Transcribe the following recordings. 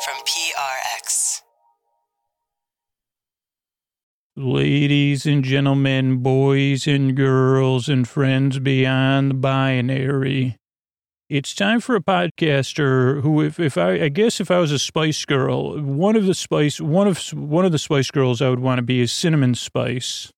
from PRX. Ladies and gentlemen, boys and girls, and friends beyond the binary, it's time for a podcaster who, if I was a Spice Girl, one of the Spice Girls I would want to be is Cinnamon Spice,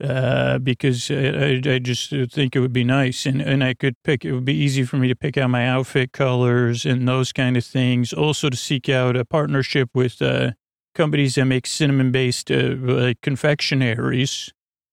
because I just think it would be nice, and I could pick. It would be easy for me to pick out my outfit colors and those kind of things. Also, to seek out a partnership with companies that make cinnamon-based like confectionaries.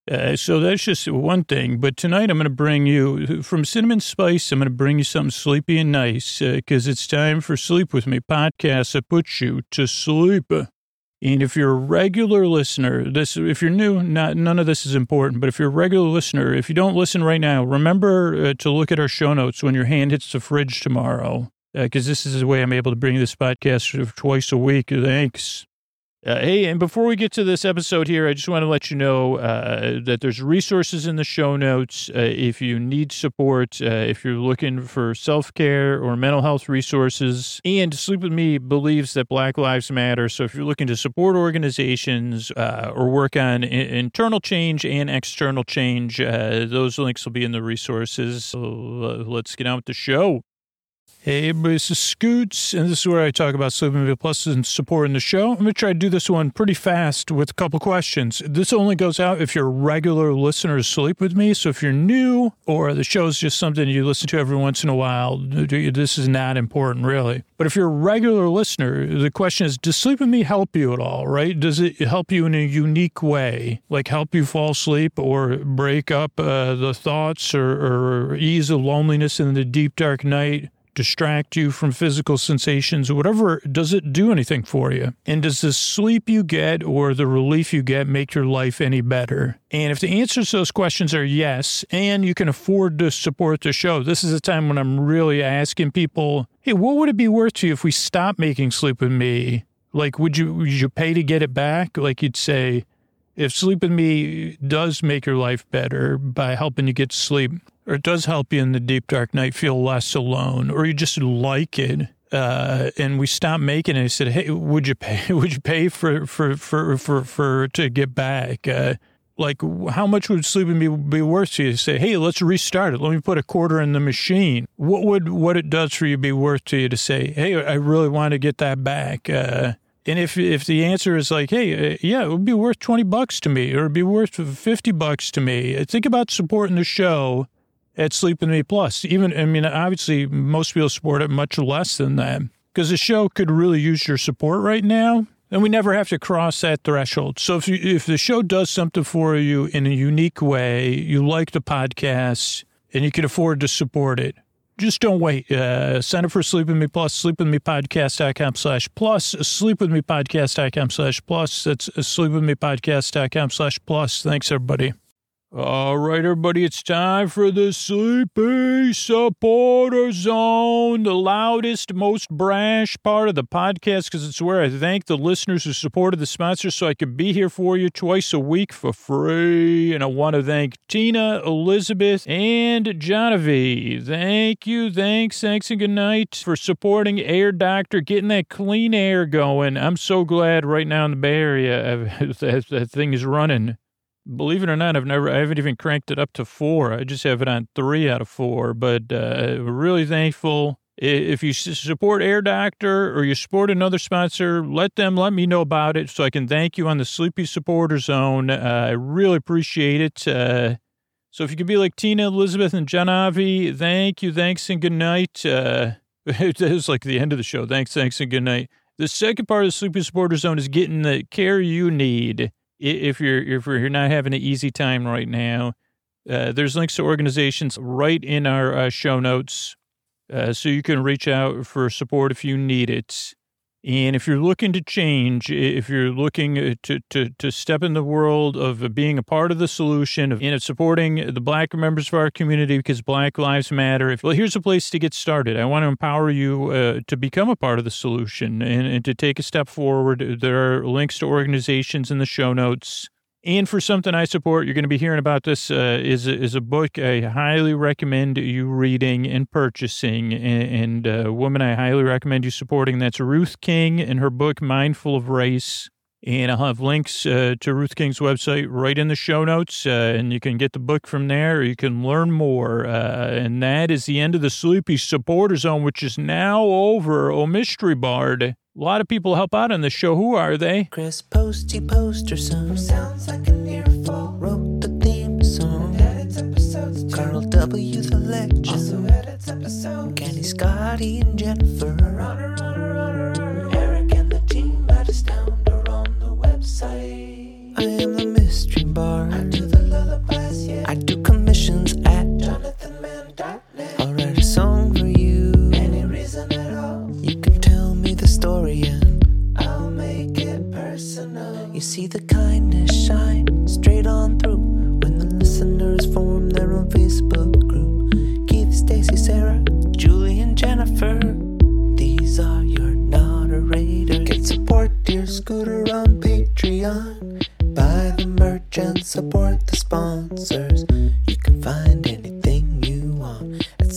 So that's just one thing. But tonight I'm going to bring you, from Cinnamon Spice, I'm going to bring you something sleepy and nice, because it's time for Sleep With Me podcast that puts you to sleep. And if you're a regular listener, if you're new, none of this is important. But if you're a regular listener, if you don't listen right now, remember to look at our show notes when your hand hits the fridge tomorrow, because this is the way I'm able to bring you this podcast twice a week. Thanks. Hey, and before we get to this episode here, I just want to let you know that there's resources in the show notes if you need support, if you're looking for self-care or mental health resources. And Sleep With Me believes that Black Lives Matter. So if you're looking to support organizations or work on internal change and external change, those links will be in the resources. So let's get on with the show. Hey, this is Scoots, and this is where I talk about Sleep With Me Plus and supporting the show. I'm going to try to do this one pretty fast with a couple questions. This only goes out if you're a regular listener to Sleep With Me. So if you're new or the show's just something you listen to every once in a while, this is not important, really. But if you're a regular listener, the question is, does Sleep With Me help you at all, right? Does it help you in a unique way, like help you fall asleep or break up the thoughts or ease the loneliness in the deep, dark night? Distract you from physical sensations or whatever, does it do anything for you? And does the sleep you get or the relief you get make your life any better? And if the answers to those questions are yes, and you can afford to support the show, this is a time when I'm really asking people, hey, what would it be worth to you if we stopped making Sleep With Me? Like, would you pay to get it back? Like you'd say, if Sleep With Me does make your life better by helping you get to sleep, or it does help you in the deep, dark night feel less alone, or you just like it, and we stopped making it, I said, hey, would you pay for to get back? Like, how much would Sleep With Me be worth to you? Say, hey, let's restart it. Let me put a quarter in the machine. What it does for you be worth to you to say, hey, I really want to get that back? And if the answer is like, hey, yeah, it would be worth $20 to me, or it'd be worth $50 to me. Think about supporting the show at Sleep With Me Plus. Obviously, most people support it much less than that, because the show could really use your support right now, and we never have to cross that threshold. So if the show does something for you in a unique way, you like the podcast, and you can afford to support it, just don't wait. Sign up for Sleep With Me Plus, sleepwithmepodcast.com/plus, sleepwithmepodcast.com/plus. That's sleepwithmepodcast.com/plus. Thanks, everybody. All right, everybody, it's time for the Sleepy Supporter Zone, the loudest, most brash part of the podcast, because it's where I thank the listeners who supported the sponsors so I could be here for you twice a week for free. And I want to thank Tina, Elizabeth, and Genevieve. Thank you, thanks, and good night for supporting Air Doctor, getting that clean air going. I'm so glad right now in the Bay Area that thing is running. Believe it or not, I haven't even cranked it up to 4. I just have it on 3 out of 4, but really thankful. If you support Air Doctor or you support another sponsor, let me know about it so I can thank you on the Sleepy Supporter Zone. I really appreciate it. So if you could be like Tina, Elizabeth, and Genevieve, thank you, thanks, and good night. It was like the end of the show. Thanks, and good night. The second part of the Sleepy Supporter Zone is getting the care you need. If you're not having an easy time right now, there's links to organizations right in our show notes, so you can reach out for support if you need it. And if you're looking to change, if you're looking to step in the world of being a part of the solution, of supporting the Black members of our community because Black Lives Matter, here's a place to get started. I want to empower you to become a part of the solution and to take a step forward. There are links to organizations in the show notes. And for something I support, you're going to be hearing about this is a book I highly recommend you reading and purchasing. And a woman I highly recommend you supporting. That's Ruth King and her book, Mindful of Race. And I'll have links to Ruth King's website right in the show notes. And you can get the book from there, or you can learn more. And that is the end of the Sleepy Supporter Zone, which is now over. Oh, Mystery Bard. A lot of people help out on the show. Who are they? Chris Posty Posterson, who sounds like an earful, wrote the theme song, edits episodes too. Carl W. the Legend, also edits episodes. Kenny, Scotty, and Jennifer, runner. Eric and the team at Astound are on the website. I am the Mystery Bard, I do the lullabies, yeah. I do commissions at jonathanmann.net. I'll write a song for you, any reason at all. You can tell me the story and I'll make it personal. You see the kindness shine straight on through when the listeners form their own Facebook group. Keith, Stacy, Sarah, Julie, and Jennifer. These are your moderators. Get support Dear Scooter on Patreon. Buy the merch and support the sponsors. You can find anything you want at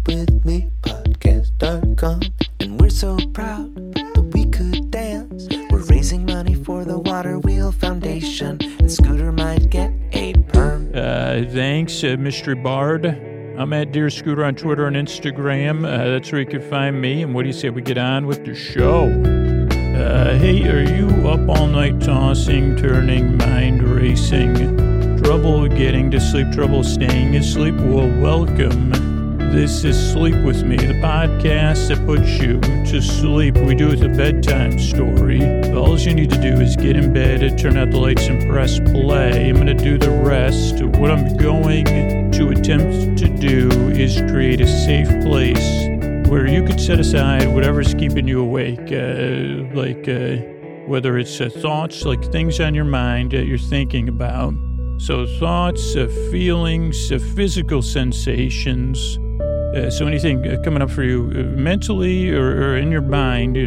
sleepwithmepodcast.com. And we're so proud that we could dance. We're raising money for the Water Wheel Foundation, and Scooter might get a perm. Thanks, Mystery Bard. I'm at Dear Scooter on Twitter and Instagram. That's where you can find me. And what do you say we get on with the show? Hey, are you up all night tossing, turning, mind racing? Trouble getting to sleep, trouble staying asleep? Well, welcome. This is Sleep With Me, the podcast that puts you to sleep. We do it with a bedtime story. All you need to do is get in bed, turn out the lights, and press play. I'm going to do the rest. What I'm going to attempt to do is create a safe place where you could set aside whatever's keeping you awake, whether it's thoughts, like things on your mind that you're thinking about. So thoughts, feelings, physical sensations. So anything coming up for you mentally or in your mind,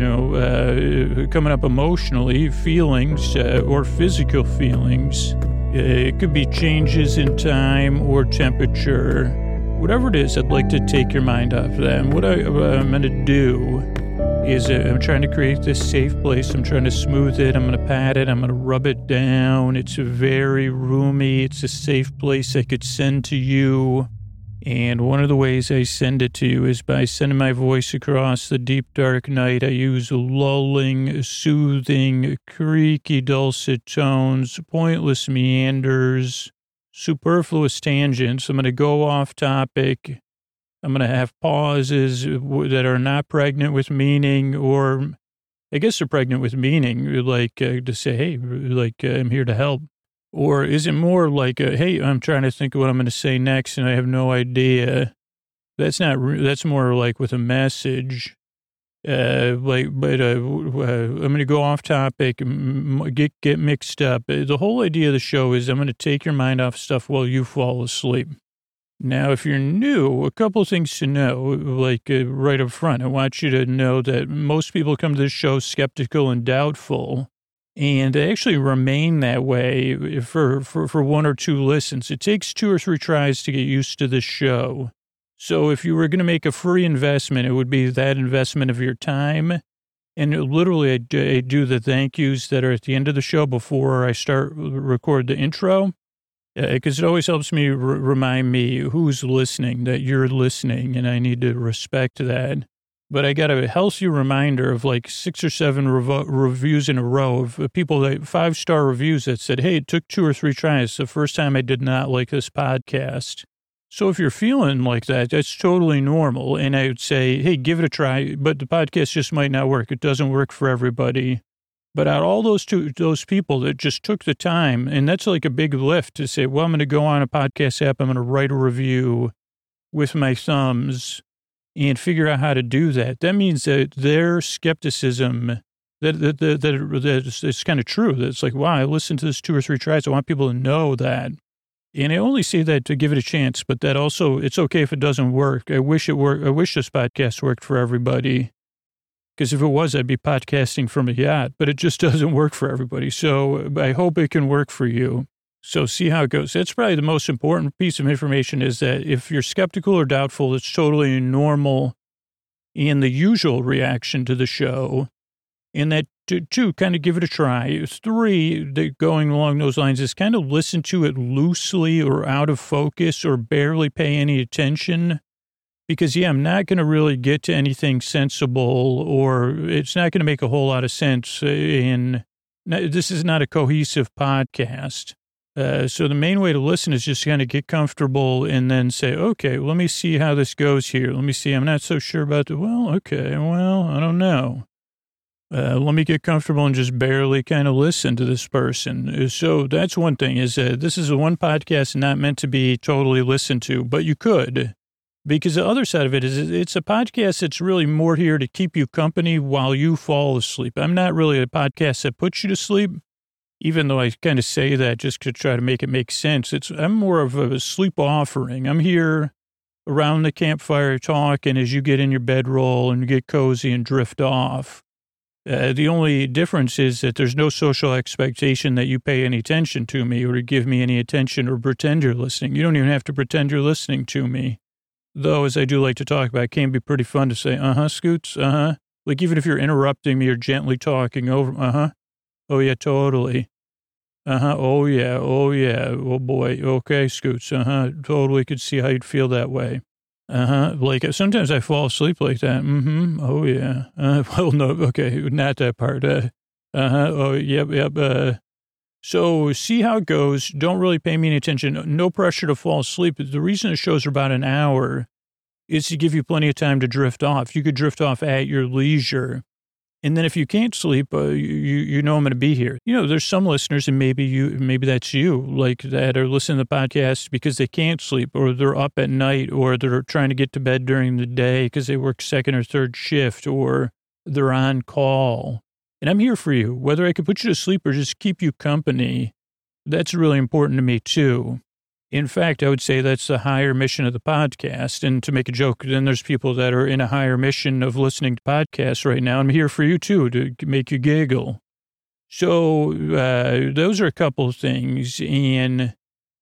coming up emotionally, feelings or physical feelings. It could be changes in time or temperature. Whatever it is, I'd like to take your mind off that. And what I'm going to do is I'm trying to create this safe place. I'm trying to smooth it. I'm going to pat it. I'm going to rub it down. It's very roomy. It's a safe place I could send to you. And one of the ways I send it to you is by sending my voice across the deep, dark night. I use lulling, soothing, creaky, dulcet tones, pointless meanders, superfluous tangents. I'm going to go off topic. I'm going to have pauses that are not pregnant with meaning, or I guess they're pregnant with meaning, like to say, hey, I'm here to help. Or is it more like, hey, I'm trying to think of what I'm going to say next and I have no idea. That's more like with a message. I'm going to go off topic, get mixed up. The whole idea of the show is I'm going to take your mind off stuff while you fall asleep. Now, if you're new, a couple of things to know, right up front. I want you to know that most people come to this show skeptical and doubtful. And they actually remain that way for one or two listens. It takes 2 or 3 tries to get used to this show. So if you were going to make a free investment, it would be that investment of your time. And literally, I do the thank yous that are at the end of the show before I record the intro. Because it always helps me remind me who's listening, that you're listening, and I need to respect that. But I got a healthy reminder of 6 or 7 reviews in a row of people, 5-star reviews that said, hey, it took 2 or 3 tries. The first time I did not like this podcast. So if you're feeling like that, that's totally normal. And I would say, hey, give it a try. But the podcast just might not work. It doesn't work for everybody. But out of all those people that just took the time, and that's like a big lift to say, well, I'm going to go on a podcast app. I'm going to write a review with my thumbs and figure out how to do that. That means that their skepticism, that it's kind of true. That it's like, wow, I listened to this 2 or 3 tries. I want people to know that. And I only say that to give it a chance, but that also, it's okay if it doesn't work. I wish it worked. I wish this podcast worked for everybody. Because if it was, I'd be podcasting from a yacht, but it just doesn't work for everybody. So I hope it can work for you. So see how it goes. That's probably the most important piece of information is that if you're skeptical or doubtful, it's totally normal and the usual reaction to the show. And that, two, kind of give it a try. Three, going along those lines is kind of listen to it loosely or out of focus or barely pay any attention. Because, yeah, I'm not going to really get to anything sensible or it's not going to make a whole lot of sense. This is not a cohesive podcast. So the main way to listen is just kind of get comfortable and then say, okay, let me see how this goes here. Let me see. I'm not so sure about I don't know. Let me get comfortable and just barely kind of listen to this person. So that's one thing is this is one podcast not meant to be totally listened to, but you could. Because the other side of it is it's a podcast that's really more here to keep you company while you fall asleep. I'm not really a podcast that puts you to sleep. Even though I kind of say that just to try to make it make sense, I'm more of a sleep offering. I'm here around the campfire talking as you get in your bedroll and get cozy and drift off. The only difference is that there's no social expectation that you pay any attention to me or to give me any attention or pretend you're listening. You don't even have to pretend you're listening to me. Though, as I do like to talk about, it can be pretty fun to say, Scoots, Like even if you're interrupting me or gently talking over, Oh, yeah, totally. Oh, yeah. Oh, boy. Okay, Scoots. Totally could see how you'd feel that way. Like sometimes I fall asleep like that. Oh, yeah. Well, no. Okay. Not that part. Oh, yep. So see how it goes. Don't really pay me any attention. No pressure to fall asleep. The reason the shows are about an hour is to give you plenty of time to drift off. You could drift off at your leisure. And then if you can't sleep, you know I'm going to be here. You know, there's some listeners, and maybe that's you, like that are listening to the podcast because they can't sleep, or they're up at night, or they're trying to get to bed during the day because they work second or third shift, or they're on call. And I'm here for you, whether I could put you to sleep or just keep you company. That's really important to me too. In fact, I would say that's the higher mission of the podcast. And to make a joke, then there's people that are in a higher mission of listening to podcasts right now. I'm here for you, too, to make you giggle. So those are a couple of things. And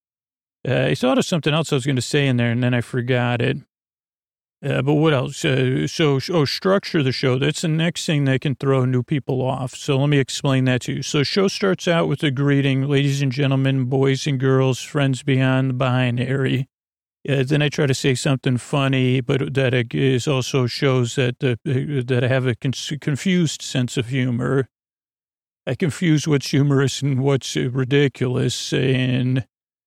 I thought of something else I was going to say in there, and then I forgot it. But what else? Structure the show. That's the next thing that can throw new people off. So let me explain that to you. So show starts out with a greeting, ladies and gentlemen, boys and girls, friends beyond the binary. Then I try to say something funny, but that is also shows that that I have a confused sense of humor. I confuse what's humorous and what's ridiculous. And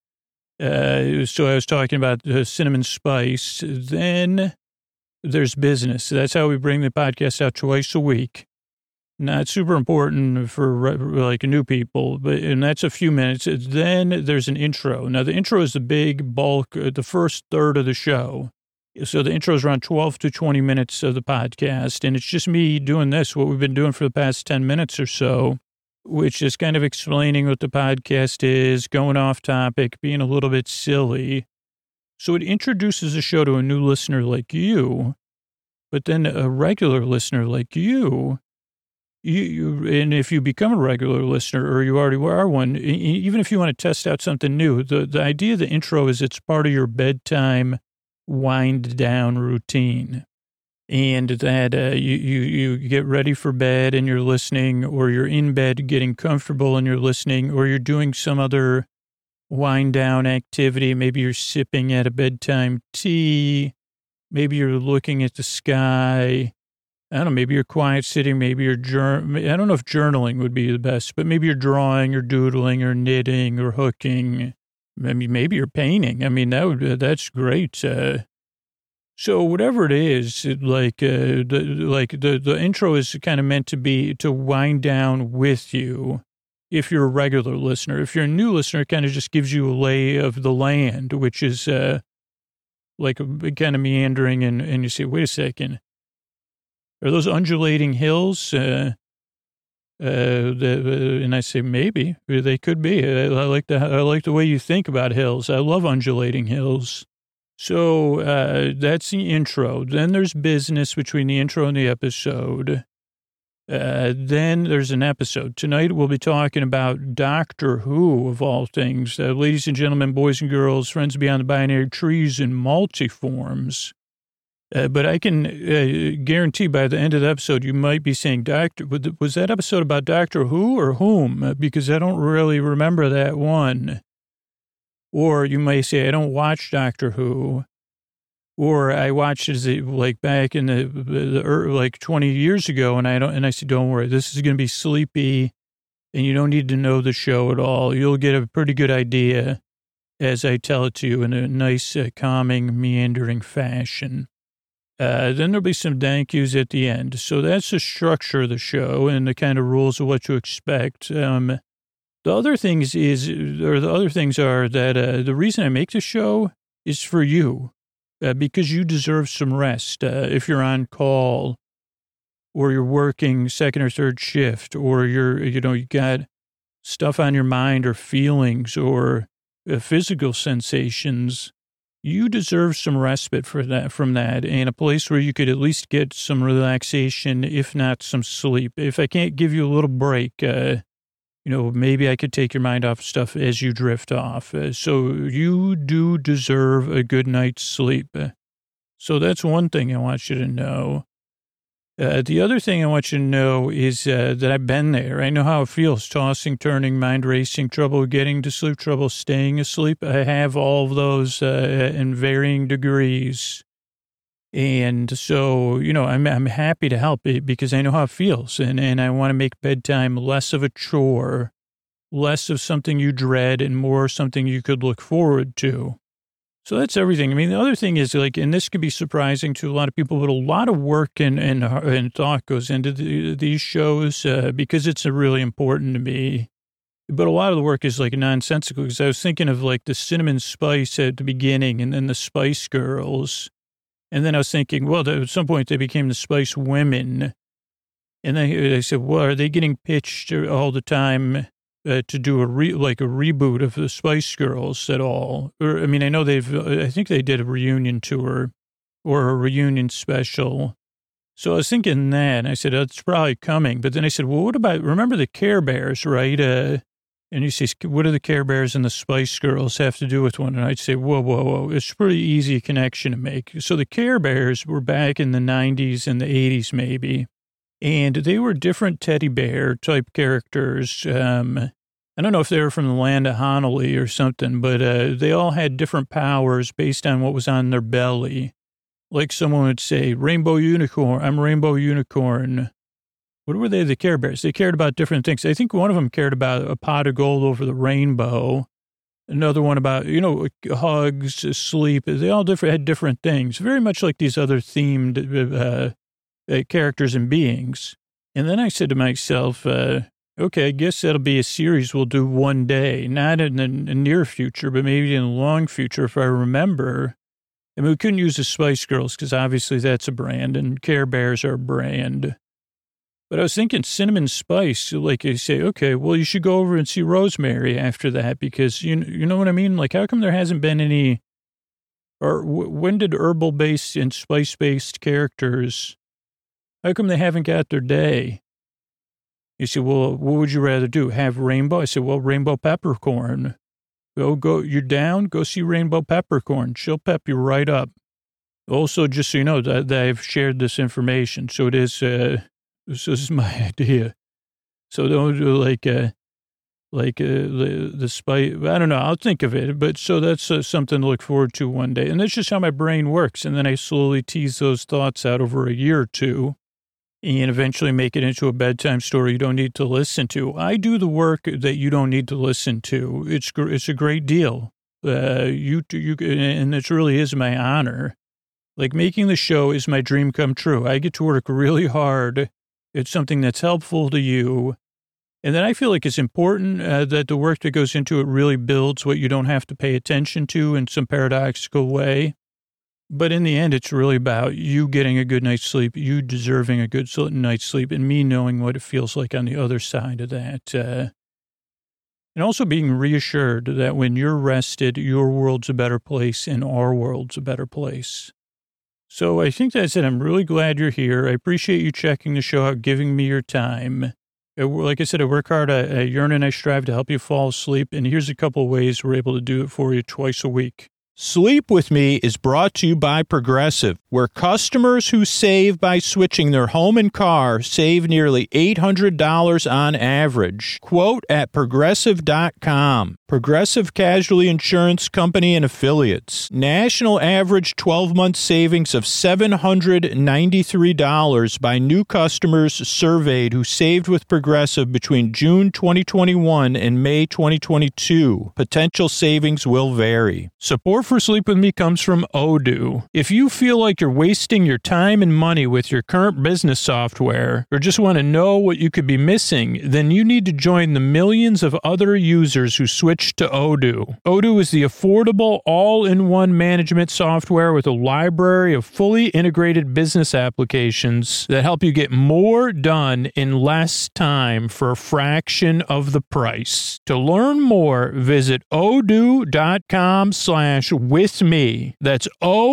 so I was talking about cinnamon spice. Then there's business. That's how we bring the podcast out twice a week. Not super important for like new people, and that's a few minutes. Then there's an intro. Now the intro is the big bulk, the first third of the show. So the intro is around 12 to 20 minutes of the podcast, and it's just me doing this, what we've been doing for the past 10 minutes or so, which is kind of explaining what the podcast is, going off topic, being a little bit silly. So it introduces the show to a new listener like you, but then a regular listener like you, and if you become a regular listener or you already are one, even if you want to test out something new, the idea of the intro is it's part of your bedtime wind down routine. And that you get ready for bed and you're listening, or you're in bed getting comfortable and you're listening, or you're doing some other wind down activity. Maybe you're sipping at a bedtime tea. Maybe you're looking at the sky. I don't know, maybe you're quiet sitting. Maybe you're I don't know if journaling would be the best, but maybe you're drawing or doodling or knitting or hooking. Maybe you're painting. I mean, that's great. So whatever it is, the intro is kind of meant to be to wind down with you. If you're a regular listener, if you're a new listener, it kind of just gives you a lay of the land, which is like kind of meandering, and you say, wait a second, are those undulating hills? And I say, maybe they could be. I like the way you think about hills. I love undulating hills. So that's the intro. Then there's business between the intro and the episode. Then there's an episode. Tonight we'll be talking about Doctor Who, of all things. Ladies and gentlemen, boys and girls, friends beyond the binary, trees and multiforms. But I can guarantee by the end of the episode, you might be saying, was that episode about Doctor Who or whom? Because I don't really remember that one. Or you may say, I don't watch Doctor Who. Or I watched it like back in the like 20 years ago, and I said, don't worry, this is going to be sleepy, and you don't need to know the show at all. You'll get a pretty good idea as I tell it to you in a nice, calming, meandering fashion. Then there'll be some thank yous at the end. So that's the structure of the show and the kind of rules of what to expect. The other things are that the reason I make the show is for you, because you deserve some rest. If you're on call or you're working second or third shift, or you got stuff on your mind or feelings or physical sensations, you deserve some respite from that, and a place where you could at least get some relaxation, if not some sleep. If I can't give you a little break, maybe I could take your mind off stuff as you drift off. So you do deserve a good night's sleep. So that's one thing I want you to know. The other thing I want you to know is that I've been there. I know how it feels, tossing, turning, mind racing, trouble getting to sleep, trouble staying asleep. I have all of those in varying degrees. And so, I'm happy to help it because I know how it feels. And I want to make bedtime less of a chore, less of something you dread and more something you could look forward to. So that's everything. I mean, the other thing is, and this could be surprising to a lot of people, but a lot of work and thought goes into these shows because it's really important to me. But a lot of the work is nonsensical, because I was thinking of the Cinnamon Spice at the beginning and then the Spice Girls. And then I was thinking, well, at some point they became the Spice Women. And then I said, well, are they getting pitched all the time to do a reboot of the Spice Girls at all? Or, I mean, I think they did a reunion tour or a reunion special. So I was thinking that, and I said, it's probably coming. But then I said, well, what about, remember the Care Bears, right? And you say, what do the Care Bears and the Spice Girls have to do with one? And I'd say, whoa. It's a pretty easy connection to make. So the Care Bears were back in the 90s and the 80s maybe. And they were different teddy bear type characters. I don't know if they were from the land of Honolulu or something, but they all had different powers based on what was on their belly. Like someone would say, Rainbow Unicorn, I'm Rainbow Unicorn. What were they, the Care Bears? They cared about different things. I think one of them cared about a pot of gold over the rainbow. Another one about, hugs, sleep. They all had different things, very much like these other themed characters and beings. And then I said to myself, okay, I guess that'll be a series we'll do one day, not in the near future, but maybe in the long future if I remember. I mean, we couldn't use the Spice Girls because obviously that's a brand and Care Bears are a brand. But I was thinking Cinnamon Spice, like you say, okay, well, you should go over and see Rosemary after that because, you know what I mean? Like, how come there hasn't been any, or when did herbal-based and spice-based characters, how come they haven't got their day? You say, well, what would you rather do? Have Rainbow? I said, well, Rainbow Peppercorn. Go, you're down? Go see Rainbow Peppercorn. She'll pep you right up. Also, just so you know, that I've shared this information. So it is, this is my idea. So don't do the spice. I don't know. I'll think of it. But so that's something to look forward to one day. And that's just how my brain works. And then I slowly tease those thoughts out over a year or two and eventually make it into a bedtime story you don't need to listen to. I do the work that you don't need to listen to. It's a great deal. You, and it really is my honor. Like making the show is my dream come true. I get to work really hard. It's something that's helpful to you. And then I feel like it's important that the work that goes into it really builds what you don't have to pay attention to in some paradoxical way. But in the end, it's really about you getting a good night's sleep, you deserving a good night's sleep, and me knowing what it feels like on the other side of that. And also being reassured that when you're rested, your world's a better place and our world's a better place. So I think that's it. I'm really glad you're here. I appreciate you checking the show out, giving me your time. Like I said, I work hard. I yearn and I strive to help you fall asleep. And here's a couple of ways we're able to do it for you twice a week. Sleep With Me is brought to you by Progressive, where customers who save by switching their home and car save nearly $800 on average. Quote at Progressive.com. Progressive Casualty Insurance Company and Affiliates. National average 12-month savings of $793 by new customers surveyed who saved with Progressive between June 2021 and May 2022. Potential savings will vary. Support for Sleep With Me comes from Odoo. If you feel like you're wasting your time and money with your current business software, or just want to know what you could be missing, then you need to join the millions of other users who switch to Odoo. Odoo is the affordable, all-in-one management software with a library of fully integrated business applications that help you get more done in less time for a fraction of the price. To learn more, visit odoo.com/withme. That's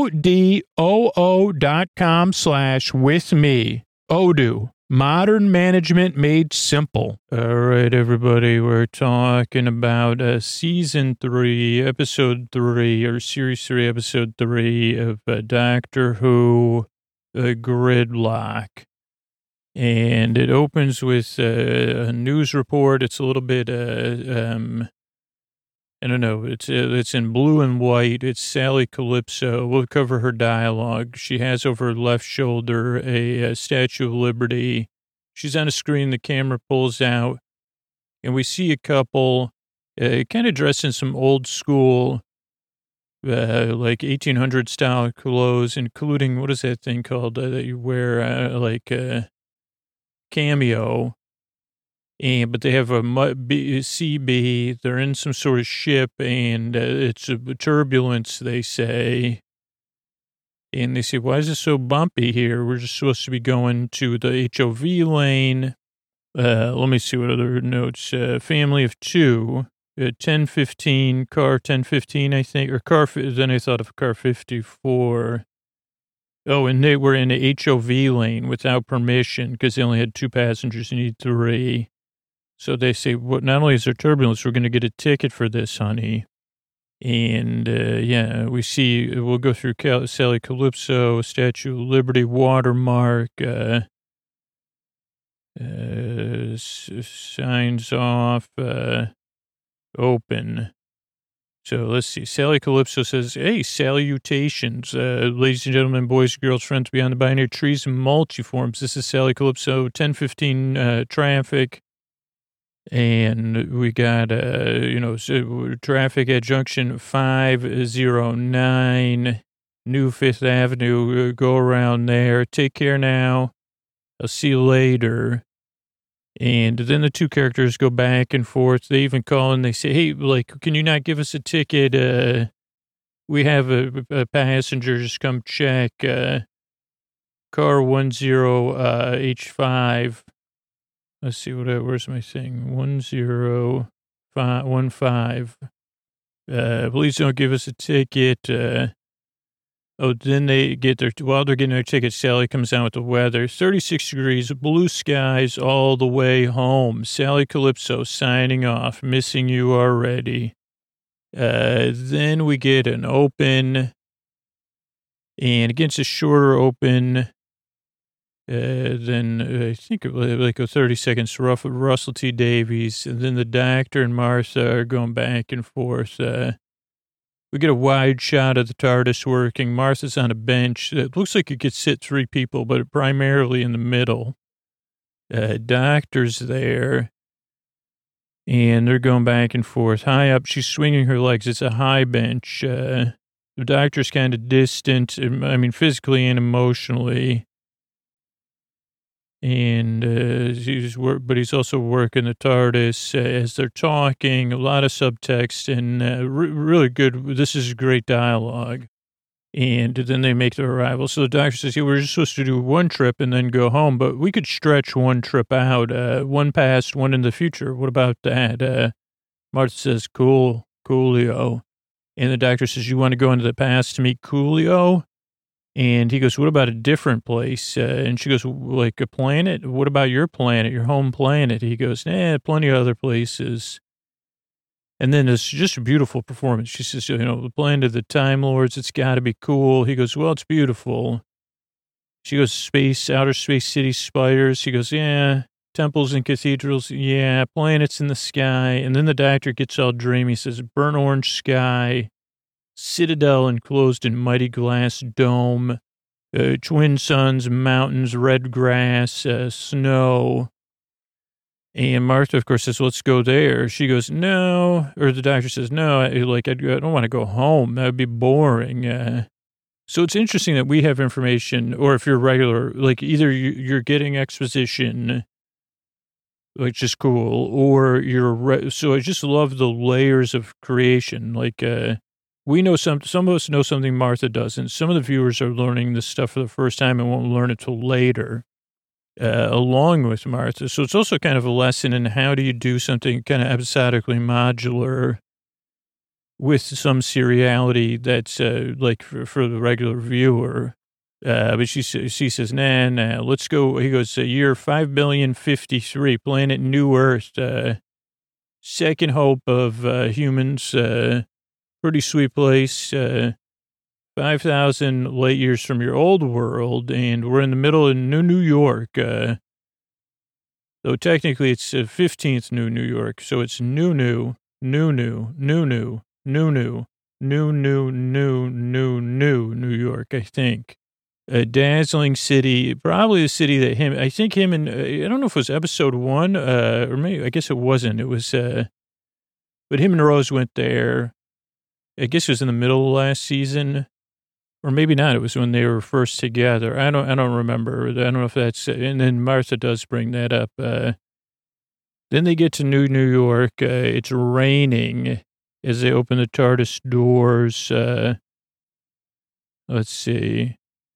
odoo.com/withme. Odoo. Modern management made simple. All right, everybody, we're talking about season 3, episode 3, or series 3, episode 3 of Doctor Who, Gridlock. And it opens with a news report. It's a little bit, I don't know, it's in blue and white. It's Sally Calypso. We'll cover her dialogue. She has over her left shoulder a Statue of Liberty. She's on a screen. The camera pulls out, and we see a couple kind of dressed in some old school, like 1800 style clothes, including, what is that thing called that you wear, like cameo. But they have a CB. They're in some sort of ship, and it's a turbulence, they say. And they say, why is it so bumpy here? We're just supposed to be going to the HOV lane. Let me see what other notes. Family of 2, 1015, car 1015, I think, or car, then I thought of car 54. Oh, and they were in the HOV lane without permission because they only had 2 passengers. You need 3. So they say, well, not only is there turbulence, we're going to get a ticket for this, honey. And, we see, we'll go through Sally Calypso, Statue of Liberty, watermark, signs off, open. So let's see. Sally Calypso says, hey, salutations, ladies and gentlemen, boys, girls, friends beyond the binary trees and multiforms. This is Sally Calypso, 1015 traffic. And we got, traffic at junction 509, New Fifth Avenue. Go around there. Take care now. I'll see you later. And then the 2 characters go back and forth. They even call and they say, hey, like, can you not give us a ticket? We have a passenger. Just come check. Car 10H5. Let's see where's my thing? 10515. Please don't give us a ticket. Then they get while they're getting their ticket, Sally comes out with the weather. 36 degrees, blue skies all the way home. Sally Calypso signing off, missing you already. Then we get an open, and against a shorter open. Then I think like a 30 seconds, Russell T. Davies, and then the doctor and Martha are going back and forth. We get a wide shot of the TARDIS working. Martha's on a bench. It looks like it could sit 3 people, but primarily in the middle. Doctor's there, and they're going back and forth. High up, she's swinging her legs. It's a high bench. The doctor's kind of distant, I mean, physically and emotionally. And but he's also working the TARDIS as they're talking. A lot of subtext and really good. This is great dialogue. And then they make their arrival. So the doctor says, "Yeah, we're just supposed to do 1 trip and then go home, but we could stretch 1 trip out, 1 past, 1 in the future. What about that?" Martha says, "Coolio." And the doctor says, "You want to go into the past to meet Coolio?" And he goes, what about a different place? And she goes, like a planet? What about your planet, your home planet? He goes, plenty of other places. And then it's just a beautiful performance. She says, the planet of the Time Lords, it's got to be cool. He goes, well, it's beautiful. She goes, space, outer space city spiders. He goes, yeah, temples and cathedrals. Yeah, planets in the sky. And then the doctor gets all dreamy. He says, burnt orange sky. Citadel enclosed in mighty glass dome, twin suns, mountains, red grass, snow. And Martha, of course, says, let's go there. She goes, no. Or the doctor says, no, I don't want to go home. That would be boring. So it's interesting that we have information, or if you're regular, like either you're getting exposition, which is cool, or so I just love the layers of creation. Like, we know some of us know something Martha doesn't. Some of the viewers are learning this stuff for the first time and won't learn it till later, along with Martha. So it's also kind of a lesson in how do you do something kind of episodically modular with some seriality that's like for the regular viewer. But she says, nah, let's go. He goes, year 5,053,000,053, planet New Earth, second hope of humans, pretty sweet place, 5,000 light years from your old world, and we're in the middle of New York. Though technically it's 15th New York, so it's new New York, I think. A dazzling city, probably the city that I don't know if it was episode 1, or maybe, I guess it wasn't. It was, but him and Rose went there. I guess it was in the middle of last season, or maybe not. It was when they were first together. I don't remember. I don't know if that's, and then Martha does bring that up. Then they get to New York. It's raining as they open the TARDIS doors. Let's see.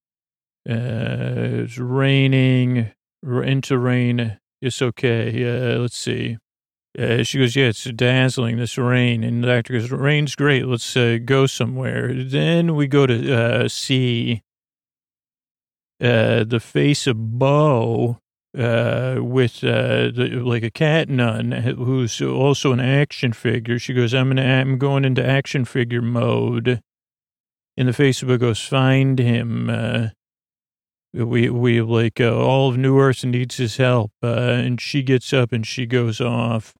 It's raining, into rain. It's okay. Let's see. She goes, yeah, it's dazzling, this rain. And the doctor goes, rain's great. Let's go somewhere. Then we go to see the face of Bo with like a cat nun who's also an action figure. She goes, I'm going into action figure mode. And the face of Bo goes, find him. We like all of New Earth needs his help. And she gets up and she goes off.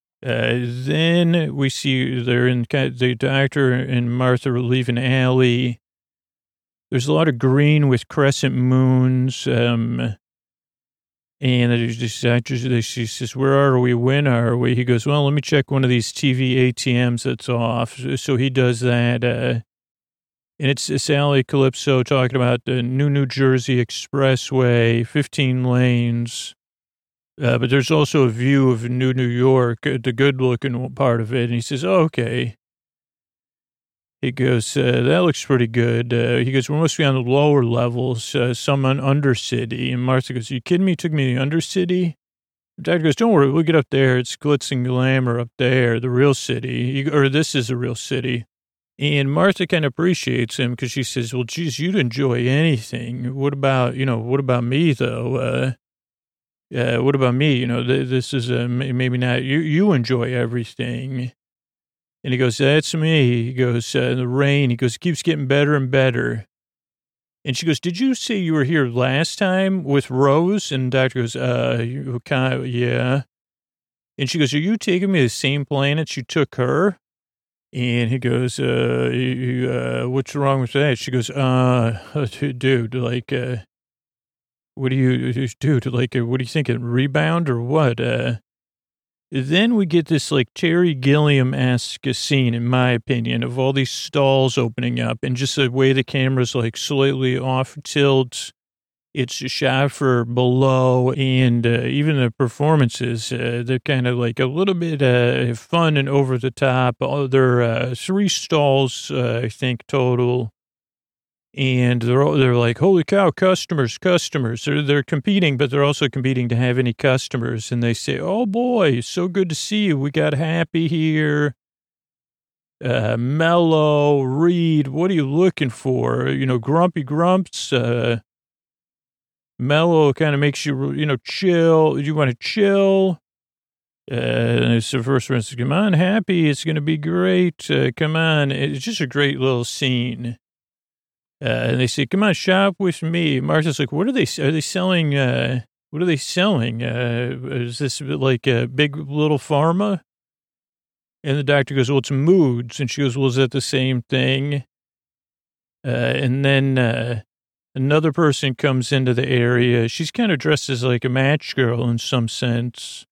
Then we see they're in the doctor and Martha are leaving alley. There's a lot of green with crescent moons. And she says, where are we? When are we? He goes, well, let me check one of these TV ATMs that's off. So he does that. And it's Sally Calypso talking about the New Jersey Expressway, 15 lanes. But there's also a view of New York, the good-looking part of it. And he says, oh, okay. He goes, that looks pretty good. He goes, we must be on the lower levels, some Undercity. And Martha goes, are you kidding me? You took me to Undercity? Dad goes, don't worry, we'll get up there. It's glitz and glamour up there, the real city. Or this is a real city. And Martha kind of appreciates him because she says, well, geez, you'd enjoy anything. What about me, though? What about me? This is maybe not, you enjoy everything. And he goes, that's me. He goes, the rain, he goes, it keeps getting better and better. And she goes, did you say you were here last time with Rose? And the doctor goes, yeah. And she goes, are you taking me to the same planets you took her? And he goes, what's wrong with that? She goes, dude, like, what do you think, a rebound or what? Then we get this like Terry Gilliam-esque scene, in my opinion, of all these stalls opening up and just the way the camera's like slightly off tilt. It's shot for below, and even the performances, they're kind of like a little bit fun and over the top. There are 3 stalls, I think, total. And they're like, holy cow, customers. They're competing, but they're also competing to have any customers. And they say, oh boy, so good to see you. We got Happy here. mellow, read. What are you looking for? Grumpy Grumps, mellow kind of makes you, chill. You want to chill. And it's the first one says, come on, Happy. It's going to be great. Come on. It's just a great little scene. And they say, come on, shop with me. Martha's like, what are they selling? What are they selling? Is this like a big little pharma? And the doctor goes, well, it's moods. And she goes, well, is that the same thing? And then another person comes into the area. She's kind of dressed as like a match girl in some sense.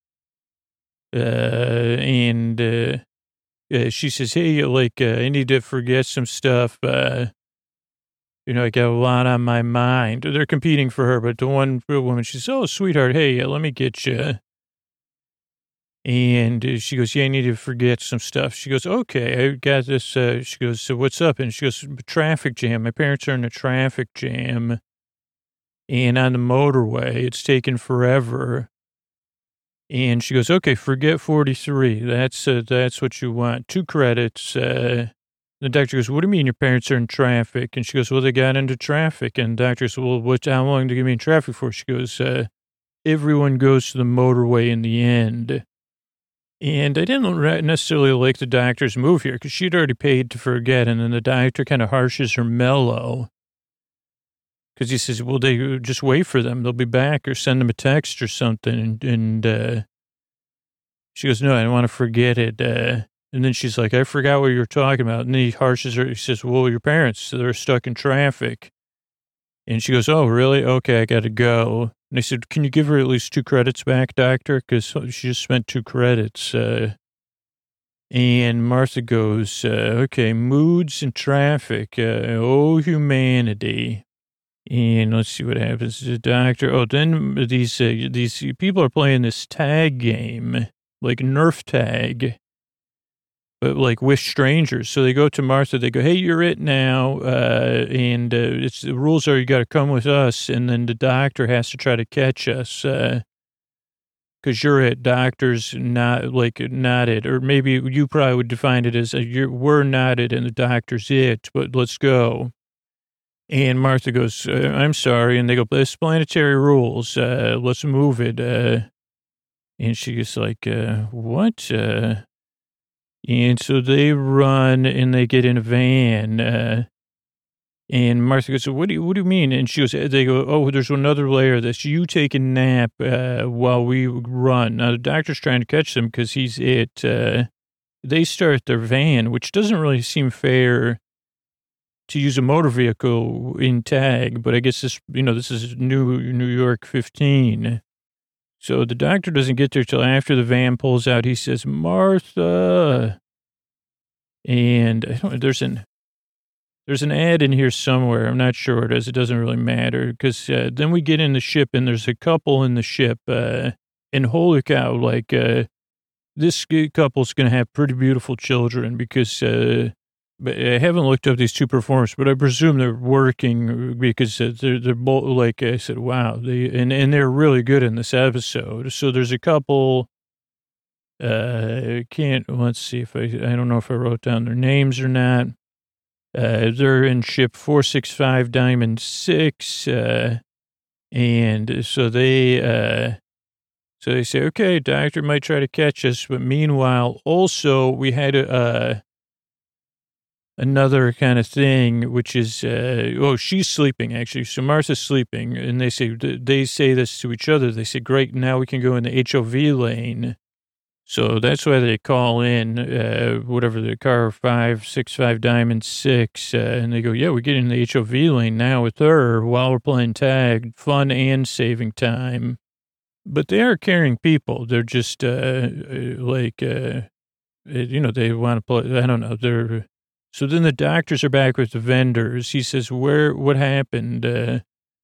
And she says, hey, I need to forget some stuff. I got a lot on my mind. They're competing for her, but the one real woman, she says, oh, sweetheart, hey, let me get you. And she goes, yeah, I need to forget some stuff. She goes, okay, I got this. She goes, so what's up? And she goes, traffic jam. My parents are in a traffic jam. And on the motorway, it's taken forever. And she goes, okay, forget 43. That's what you want. 2 credits. The doctor goes, what do you mean your parents are in traffic? And she goes, well, they got into traffic. And the doctor says, well, how long do you be in traffic for? She goes, everyone goes to the motorway in the end. And I didn't necessarily like the doctor's move here because she'd already paid to forget. And then the doctor kind of harshes her mellow because he says, well, they just wait for them. They'll be back, or send them a text or something. And she goes, no, I don't want to forget it. And then she's like, I forgot what you were talking about. And then he harshes her. He says, well, your parents, they're stuck in traffic. And she goes, oh, really? Okay, I got to go. And I said, can you give her at least 2 credits back, doctor? Because she just spent 2 credits. And Martha goes, okay, moods and traffic. Oh, humanity. And let's see what happens to the doctor. Oh, then these people are playing this tag game, like Nerf tag, but like with strangers. So they go to Martha, they go, hey, you're it now. And it's the rules are you got to come with us. And then the doctor has to try to catch us because you're it. Doctor's not it. Or maybe you probably would define it as we're not it and the doctor's it, but let's go. And Martha goes, I'm sorry. And they go, it's planetary rules. Let's move it. And she gets like, what? And so they run and they get in a van. And Martha goes, so what do you mean? And she goes, they go, oh, there's another layer of this. You take a nap while we run. Now the doctor's trying to catch them because he's it. They start their van, which doesn't really seem fair to use a motor vehicle in tag, but I guess this is New York 15. So the doctor doesn't get there till after the van pulls out. He says, Martha. And there's an ad in here somewhere. I'm not sure it is. It doesn't really matter because then we get in the ship and there's a couple in the ship. And holy cow, this couple's going to have pretty beautiful children because but I haven't looked up these 2 performers, but I presume they're working because they're both, like I said, wow. And they're really good in this episode. So there's a couple, let's see if I don't know if I wrote down their names or not. They're in ship 465 Diamond 6. And so they say, okay, doctor might try to catch us. But meanwhile, also we had another kind of thing, which is, she's sleeping actually. So Martha's sleeping and they say this to each other. They say, great. Now we can go in the HOV lane. So that's why they call in, whatever the car 565 Diamond 6. And they go, yeah, we get in the HOV lane now with her while we're playing tag, fun and saving time. But they are carrying people. They're just, they want to play, I don't know. So then the doctors are back with the vendors. He says, what happened?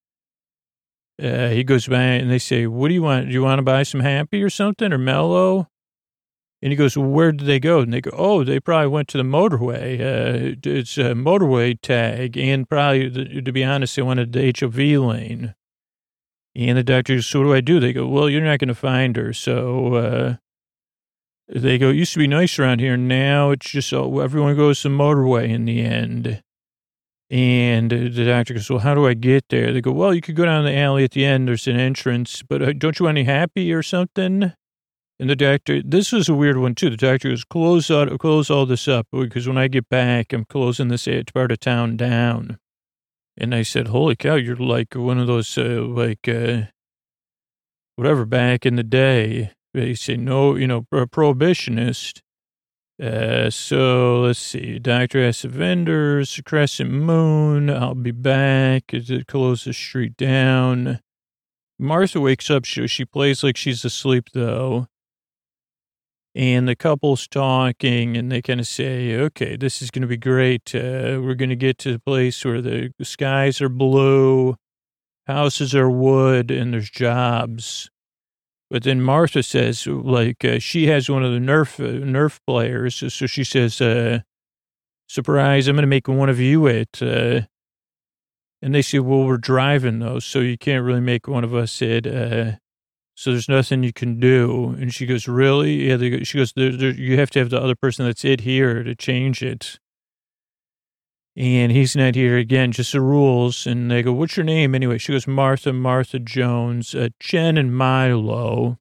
He goes back and they say, what do you want? Do you want to buy some Happy or something or Mellow? And he goes, well, where did they go? And they go, oh, they probably went to the motorway. It's a motorway tag. And probably, to be honest, they wanted the HOV lane. And the doctor goes, so what do I do? They go, well, you're not going to find her. So They go, it used to be nice around here. Now it's just, everyone goes to motorway in the end. And the doctor goes, well, how do I get there? They go, well, you could go down the alley at the end. There's an entrance, but don't you want any happy or something? And the doctor, this was a weird one too. The doctor goes, close all this up because when I get back, I'm closing this part of town down. And I said, holy cow, you're like one of those, whatever, back in the day. They say, no, a prohibitionist. So let's see. Doctor asks the vendors, Crescent Moon, I'll be back. It close the street down. Martha wakes up. She plays like she's asleep, though. And the couple's talking, and they kind of say, okay, this is going to be great. We're going to get to the place where the skies are blue, houses are wood, and there's jobs. But then Martha says, she has one of the Nerf players. So she says, surprise, I'm going to make one of you it. And they say, well, we're driving, though, so you can't really make one of us it. So there's nothing you can do. And she goes, really? Yeah. She goes, you have to have the other person that's it here to change it. And he's not here again, just the rules. And they go, what's your name anyway? She goes, Martha Jones, Chen and Milo.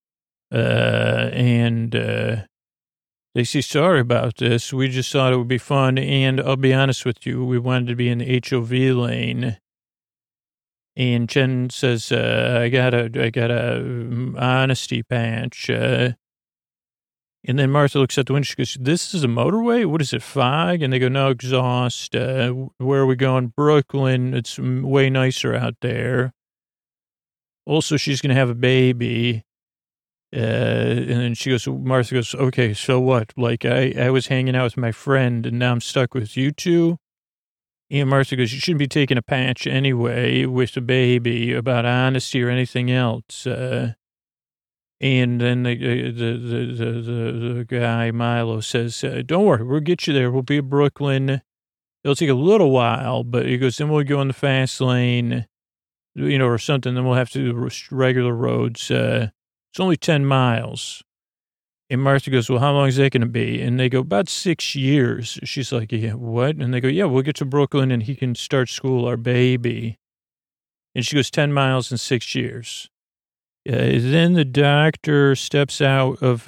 And they say, sorry about this. We just thought it would be fun. And I'll be honest with you, we wanted to be in the HOV lane. And Chen says, I got a honesty patch. And then Martha looks out the window. She goes, this is a motorway? What is it, fog? And they go, no, exhaust. Where are we going? Brooklyn. It's way nicer out there. Also, she's going to have a baby. And then Martha goes, okay, so what? Like, I was hanging out with my friend, and now I'm stuck with you two? And Martha goes, you shouldn't be taking a patch anyway with a baby about honesty or anything else. And then the guy, Milo, says, don't worry, we'll get you there. We'll be in Brooklyn. It'll take a little while, but he goes, then we'll go in the fast lane, or something. Then we'll have to do regular roads. It's only 10 miles. And Martha goes, well, how long is that going to be? And they go, about 6 years. She's like, yeah, what? And they go, yeah, we'll get to Brooklyn and he can start school, our baby. And she goes, 10 miles in 6 years. Then the doctor steps out of,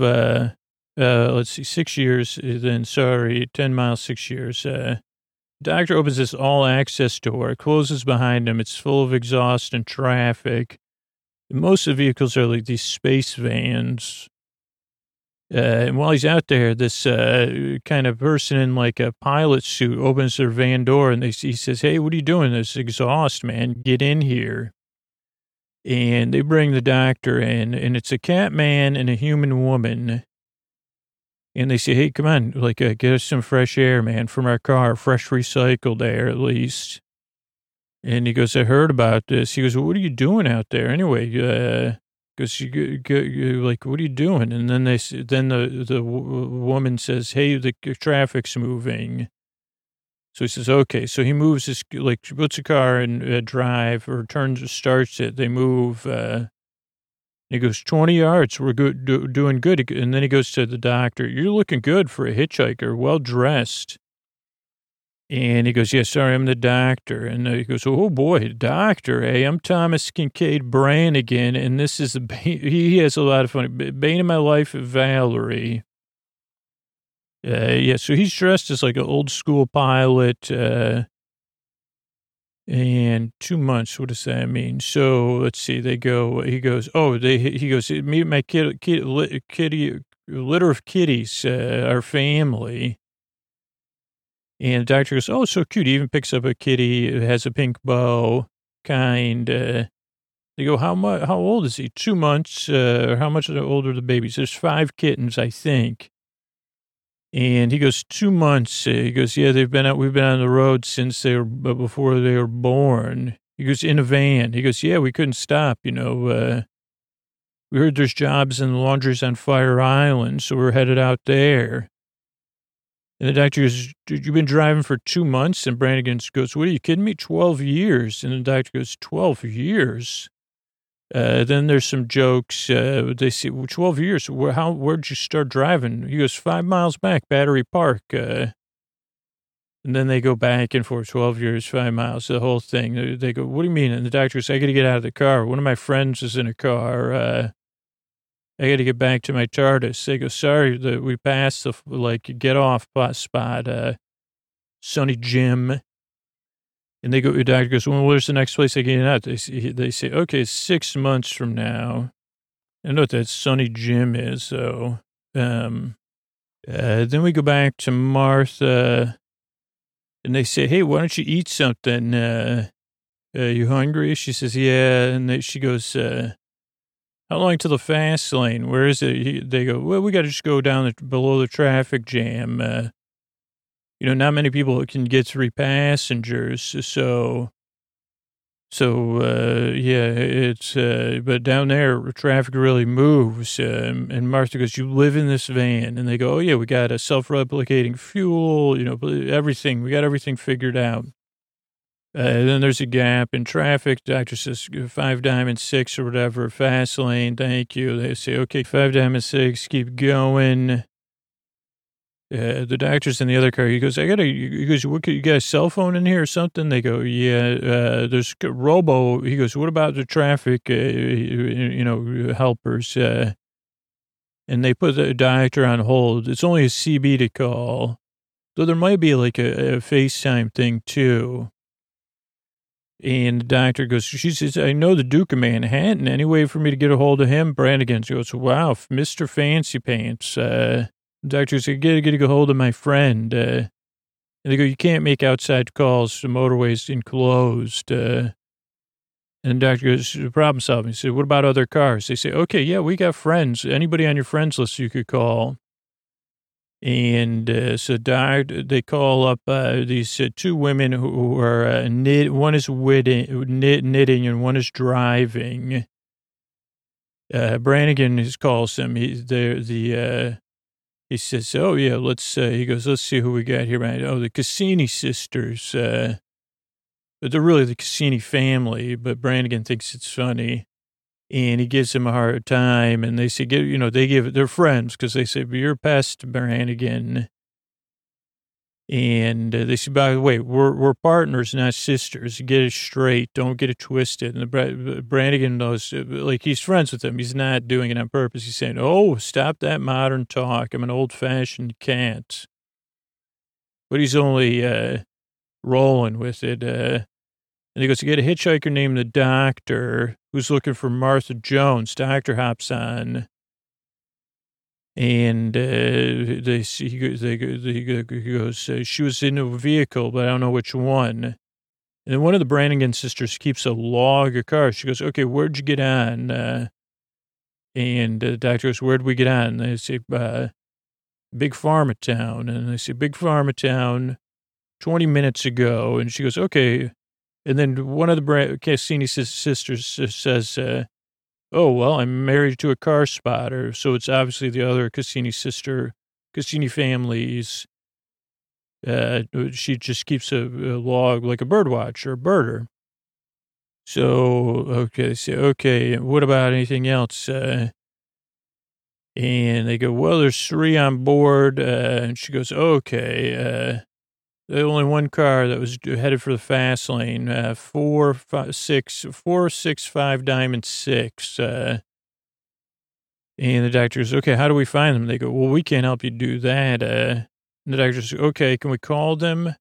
6 years. 10 miles, 6 years. Doctor opens this all-access door, closes behind him. It's full of exhaust and traffic. Most of the vehicles are like these space vans. And while he's out there, this kind of person in like a pilot suit opens their van door and he says, hey, what are you doing? This exhaust, man. Get in here. And they bring the doctor in, and it's a cat man and a human woman. And they say, hey, come on, get us some fresh air, man, from our car, fresh recycled air at least. And he goes, I heard about this. He goes, well, what are you doing out there anyway? Goes, what are you doing? And then the woman says, hey, the traffic's moving. So he says, okay. So he moves his, puts a car in drive or starts it. They move. He goes, 20 yards. We're good, doing good. And then he goes to the doctor. You're looking good for a hitchhiker, well dressed. And he goes, yeah, sorry, I'm the doctor. And he goes, oh boy, doctor. Hey, I'm Thomas Kincaid Brannigan. And this is, he has a lot of fun. Bane of my life, Valerie. Yeah, so he's dressed as like an old school pilot, and 2 months. What does that mean? So let's see. He goes, meet my litter of kitties, our family. And the doctor goes, oh, so cute. He even picks up a kitty. It has a pink bow, kind. They go, how old is he? 2 months. How much older are the babies? There's 5 kittens, I think. And he goes, 2 months. He goes, yeah, we've been on the road since before they were born. He goes, in a van. He goes, yeah, we couldn't stop, we heard there's jobs in the laundries on Fire Island, so we're headed out there. And the doctor goes, dude, you've been driving for 2 months? And Brannigan goes, what, are you kidding me? 12 years. And the doctor goes, 12 years? Then there's some jokes. They say, well, 12 years. Where'd you start driving? He goes, 5 miles back, Battery Park. And then they go back and forth, 12 years, 5 miles, the whole thing. They go, what do you mean? And the doctor goes, I got to get out of the car. One of my friends is in a car. I got to get back to my TARDIS. They go, sorry, we passed the, get off spot, Sonny Jim. And they go, the doctor goes, well, where's the next place I get out? They say, okay, 6 months from now. I know what that Sonny Jim is, so. Then we go back to Martha. And they say, hey, why don't you eat something? You hungry? She says, yeah. And she goes, how long to the fast lane? Where is it? They go, well, we got to just go down below the traffic jam. Not many people can get 3 passengers. So but down there, traffic really moves. And Martha goes, you live in this van. And they go, oh, yeah, we got a self-replicating fuel, everything. We got everything figured out. Then there's a gap in traffic. Doctor says 5 Diamond 6 or whatever, fast lane. Thank you. They say, okay, 5 Diamond 6, keep going. The doctor's in the other car. He goes, he goes, what, you got a cell phone in here or something? They go, yeah, there's robo. He goes, what about the traffic, helpers? And they put the doctor on hold. It's only a CB to call. Though there might be like a FaceTime thing too. And the doctor goes, she says, I know the Duke of Manhattan. Any way for me to get a hold of him? Brannigan goes, wow, Mr. Fancy Pants. Doctor said, I got to go hold of my friend. And they go, you can't make outside calls. The motorway's enclosed. And the doctor goes, problem solving. He said, what about other cars? They say, okay, yeah, we got friends. Anybody on your friends list you could call. And so they call up these 2 women who are one is knitting and one is driving. Brannigan calls them. He says, oh, yeah, he goes, let's see who we got here. Oh, the Cassini sisters. They're really the Cassini family, but Brannigan thinks it's funny. And he gives them a hard time. And they say, they're friends because they say, but you're pest, Brannigan. And they say, by the way, we're partners, not sisters. Get it straight. Don't get it twisted. And Brannigan knows, he's friends with them. He's not doing it on purpose. He's saying, oh, stop that modern talk. I'm an old-fashioned cat. But he's only rolling with it. And he goes, you get a hitchhiker named the Doctor who's looking for Martha Jones. Doctor hops on. And he goes, she was in a vehicle, but I don't know which one. And then one of the Brannigan sisters keeps a log of cars. She goes, okay, where'd you get on? And the doctor goes, where'd we get on? And they say, Big Pharma Town. And they say, Big Pharma Town, 20 minutes ago. And she goes, okay. And then one of the Cassini sisters says, oh, well, I'm married to a car spotter, so it's obviously the other Cassini families. She just keeps a log like a bird watcher, a birder. So, okay, they say, okay, what about anything else? And they go, well, there's 3 on board. And she goes, okay, there's only one car that was headed for the fast lane, 465 Diamond 6. And the doctor goes, okay, how do we find them? They go, well, we can't help you do that. And the doctor says, okay, can we call them?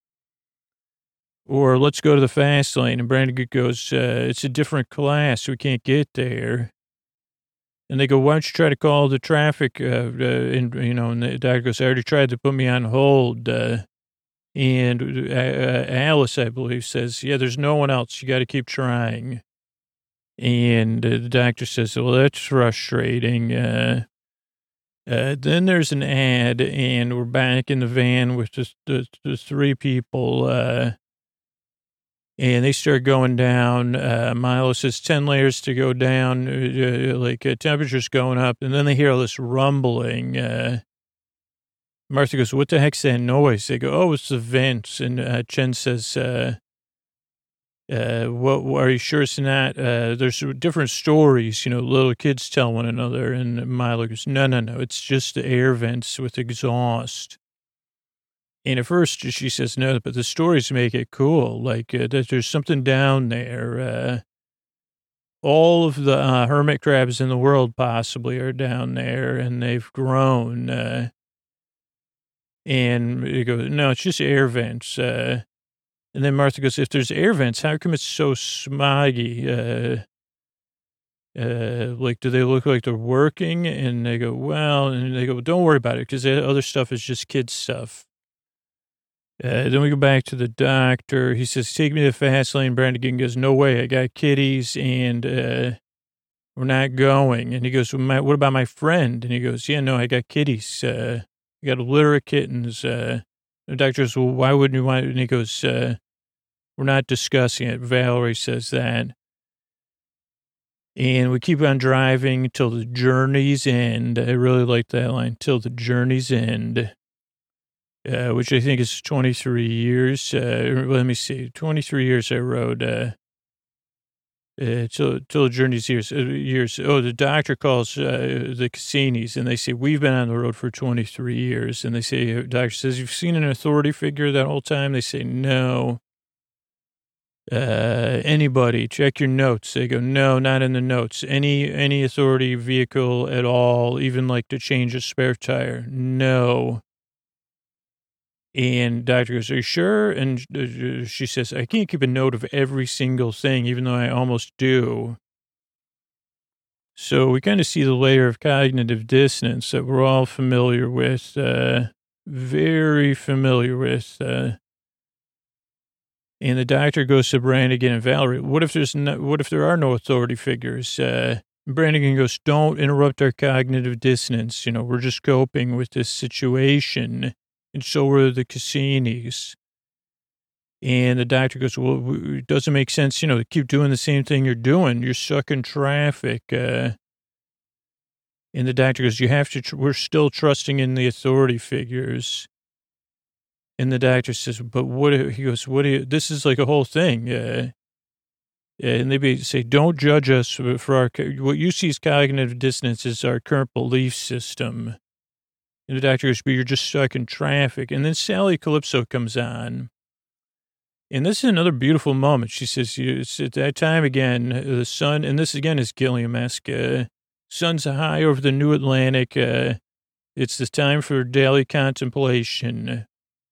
Or let's go to the fast lane. And Brandon goes, it's a different class. We can't get there. And they go, why don't you try to call the traffic? And the doctor goes, I already tried to put me on hold. And Alice, I believe, says, yeah, there's no one else. You got to keep trying. And the doctor says, well, that's frustrating. Then there's an ad, and we're back in the van with the 3 people. And they start going down. Milo says 10 layers to go down, temperature's going up. And then they hear all this rumbling. Martha goes, what the heck's that noise? They go, oh, it's the vents. And Chen says, What are you sure it's not? There's different stories, little kids tell one another. And Milo goes, no, it's just the air vents with exhaust. And at first she says no, but the stories make it cool. Like that there's something down there. All of the hermit crabs in the world possibly are down there, and they've grown. And you go, no, it's just air vents. And then Martha goes, if there's air vents, how come it's so smoggy? Like, do they look like they're working? And they go, well, and they go, don't worry about it, because the other stuff is just kid stuff. Then we go back to the doctor. He says, take me to the fast lane. Brannigan goes, no way. I got kitties and we're not going. And he goes, well, what about my friend? And he goes, yeah, no, I got kitties. I got a litter of kittens. The doctor goes, well, why wouldn't you want it? And he goes, we're not discussing it. Valerie says that. And we keep on driving till the journey's end. I really like that line, till the journey's end. Which I think is 23 years. Let me see, 23 years I rode, till Journey's years. Oh, the doctor calls the Cassinis, and they say, we've been on the road for 23 years. And they say, doctor says, you've seen an authority figure that whole time? They say, no. Anybody, check your notes. They go, no, not in the notes. Any authority vehicle at all, even like to change a spare tire? No. And doctor goes, are you sure? And she says, I can't keep a note of every single thing, even though I almost do. So we kind of see the layer of cognitive dissonance that we're all familiar with, very familiar with. And the doctor goes to Brannigan and Valerie, what if there are no authority figures? Brannigan goes, don't interrupt our cognitive dissonance. We're just coping with this situation. And so were the Cassinis. And the doctor goes, well, it doesn't make sense, to keep doing the same thing you're doing. You're stuck in traffic. And the doctor goes, we're still trusting in the authority figures. And the doctor says, but he goes, this is like a whole thing. And they say, don't judge us for what you see as cognitive dissonance is our current belief system. And the doctor goes, but you're just stuck in traffic. And then Sally Calypso comes on. And this is another beautiful moment. She says, it's at that time again, the sun, and this again is Gilliam-esque, sun's high over the New Atlantic. It's the time for daily contemplation.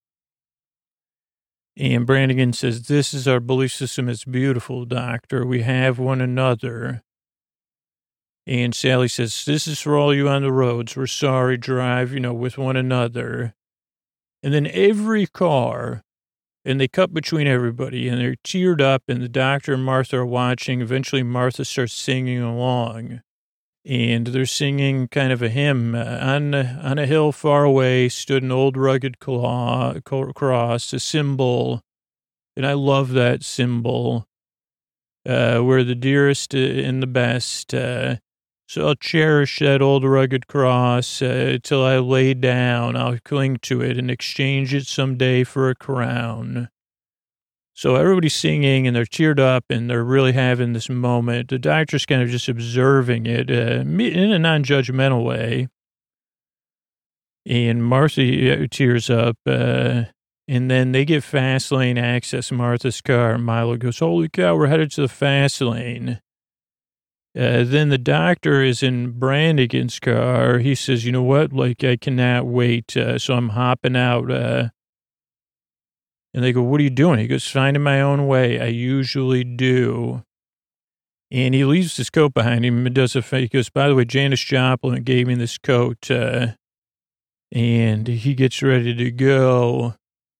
And Brannigan says, this is our belief system. It's beautiful, doctor. We have one another. And Sally says, this is for all you on the roads. We're sorry, drive, with one another. And then every car, and they cut between everybody, and they're teared up, and the doctor and Martha are watching. Eventually, Martha starts singing along. And they're singing kind of a hymn. On a hill far away stood an old rugged cross, a symbol. And I love that symbol. We're the dearest and the best. So I'll cherish that old rugged cross till I lay down. I'll cling to it and exchange it someday for a crown. So everybody's singing and they're teared up and they're really having this moment. The doctor's kind of just observing it in a non-judgmental way. And Martha tears up. And then they get fast lane access, Martha's car. Milo goes, holy cow, we're headed to the fast lane. Then the doctor is in Brannigan's car. He says, you know what? Like, I cannot wait. So I'm hopping out. And they go, what are you doing? He goes, finding my own way. I usually do. And he leaves his coat behind him and he goes, by the way, Janis Joplin gave me this coat. And he gets ready to go.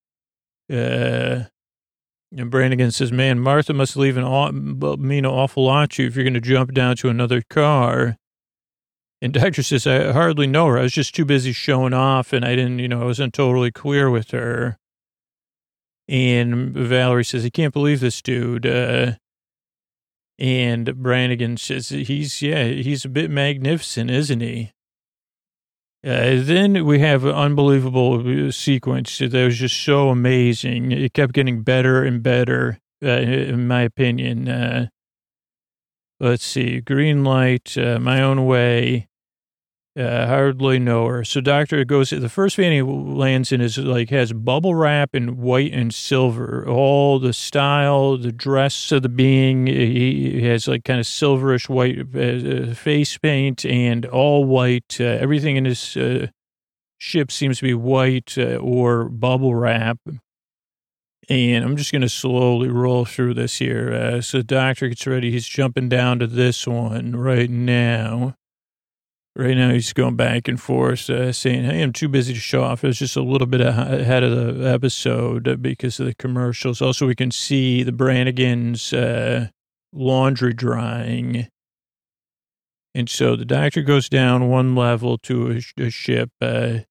And Brannigan says, man, Martha must mean an awful lot to you if you're going to jump down to another car. And doctor says, I hardly know her. I was just too busy showing off and I didn't, I wasn't totally clear with her. And Valerie says, I can't believe this dude. And Brannigan says, he's a bit magnificent, isn't he? Then we have an unbelievable sequence that was just so amazing. It kept getting better and better. in my opinion. Let's see, green light, my own way. Hardly know her. So doctor goes, the first van he lands in is like, has bubble wrap in white and silver. All the style, the dress of the being, he has like kind of silverish white face paint and all white. Everything in his ship seems to be white or bubble wrap. And I'm just going to slowly roll through this here. So the doctor gets ready. He's jumping down to this one right now. Right now, he's going back and forth, saying, hey, I'm too busy to show off. It was just a little bit ahead of the episode because of the commercials. Also, we can see the Brannigan's laundry drying. And so the doctor goes down one level to a ship. Also,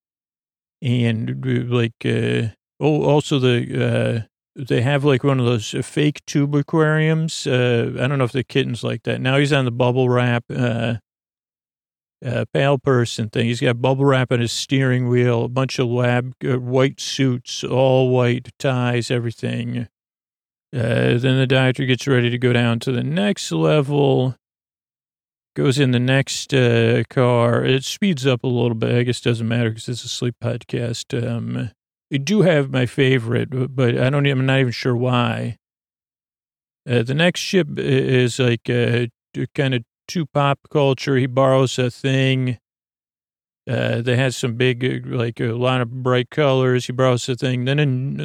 they have like one of those fake tube aquariums. I don't know if the kitten's like that. Now he's on the bubble wrap pale person thing. He's got bubble wrap on his steering wheel, a bunch of lab white suits, all white ties, everything. Then the doctor gets ready to go down to the next level, goes in the next car. It speeds up a little bit. I guess it doesn't matter because it's a sleep podcast. I do have my favorite, but I'm not even sure why. The next ship is like kind of to pop culture. He borrows a thing that has some big, like a lot of bright colors. He borrows a thing. Then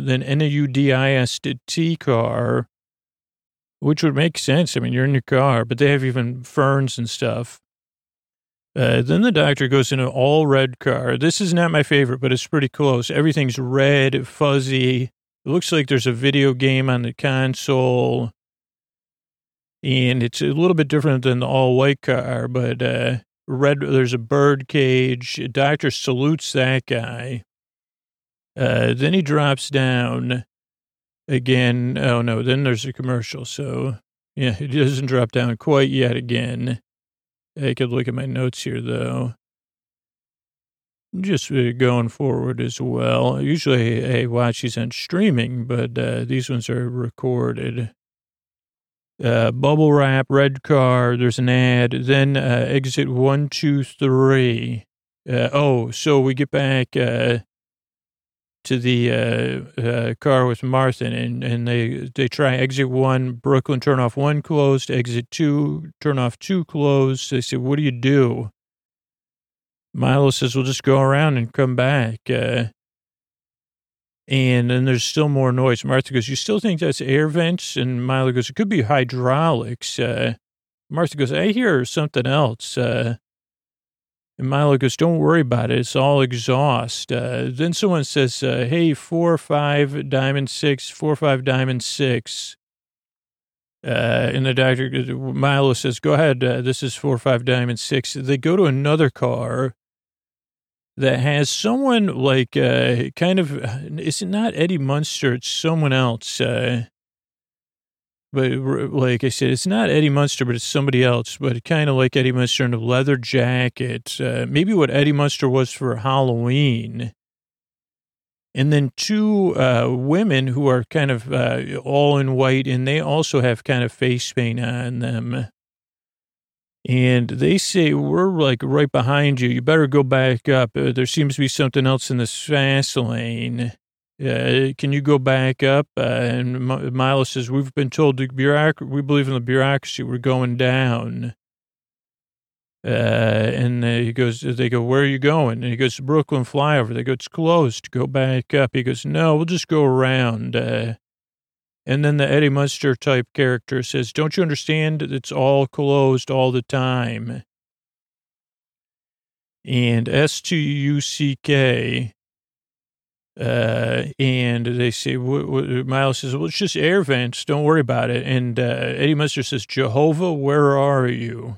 NAUDIST car, which would make sense. I mean, you're in your car, but they have even ferns and stuff. Then the doctor goes in an all red car. This is not my favorite, but it's pretty close. Everything's red, fuzzy. It looks like there's a video game on the console. And it's a little bit different than the all-white car, but red. There's a bird cage. A doctor salutes that guy. Then he drops down again. Oh, no, then there's a commercial. So, yeah, he doesn't drop down quite yet again. I could look at my notes here, though. Just going forward as well. Usually I watch these on streaming, but these ones are recorded. Bubble wrap, red car, there's an ad, then exit 1, 2, 3. So we get back to the car with Martha, and they try exit 1, Brooklyn, turn off 1, closed, exit 2, turn off 2, closed. They say, what do you do? Milo says, we'll just go around and come back. And then there's still more noise. Martha goes, you still think that's air vents? And Milo goes, it could be hydraulics. Martha goes, I hear something else. And Milo goes, don't worry about it. It's all exhaust. Then someone says, hey, 4-5 diamond 6, 4-5 diamond 6. And the doctor, Milo says, go ahead. This is 4-5 diamond 6. They go to another car that has someone like kind of, it's not Eddie Munster, it's someone else. But like I said, it's not Eddie Munster, but it's somebody else. But kind of like Eddie Munster in a leather jacket, maybe what Eddie Munster was for Halloween. And then two women who are kind of all in white, and they also have kind of face paint on them. And they say, we're like right behind you. You better go back up. There seems to be something else in this fast lane. Can you go back up? And Milo says, we've been told we believe in the bureaucracy. We're going down. And he goes, they go, where are you going? And he goes, Brooklyn flyover. They go, it's closed. Go back up. He goes, no, we'll just go around. And then the Eddie Munster type character says, don't you understand? It's all closed all the time. And STUCK. And they say, Miles says, well, it's just air vents. Don't worry about it. And Eddie Munster says, Jehovah, where are you?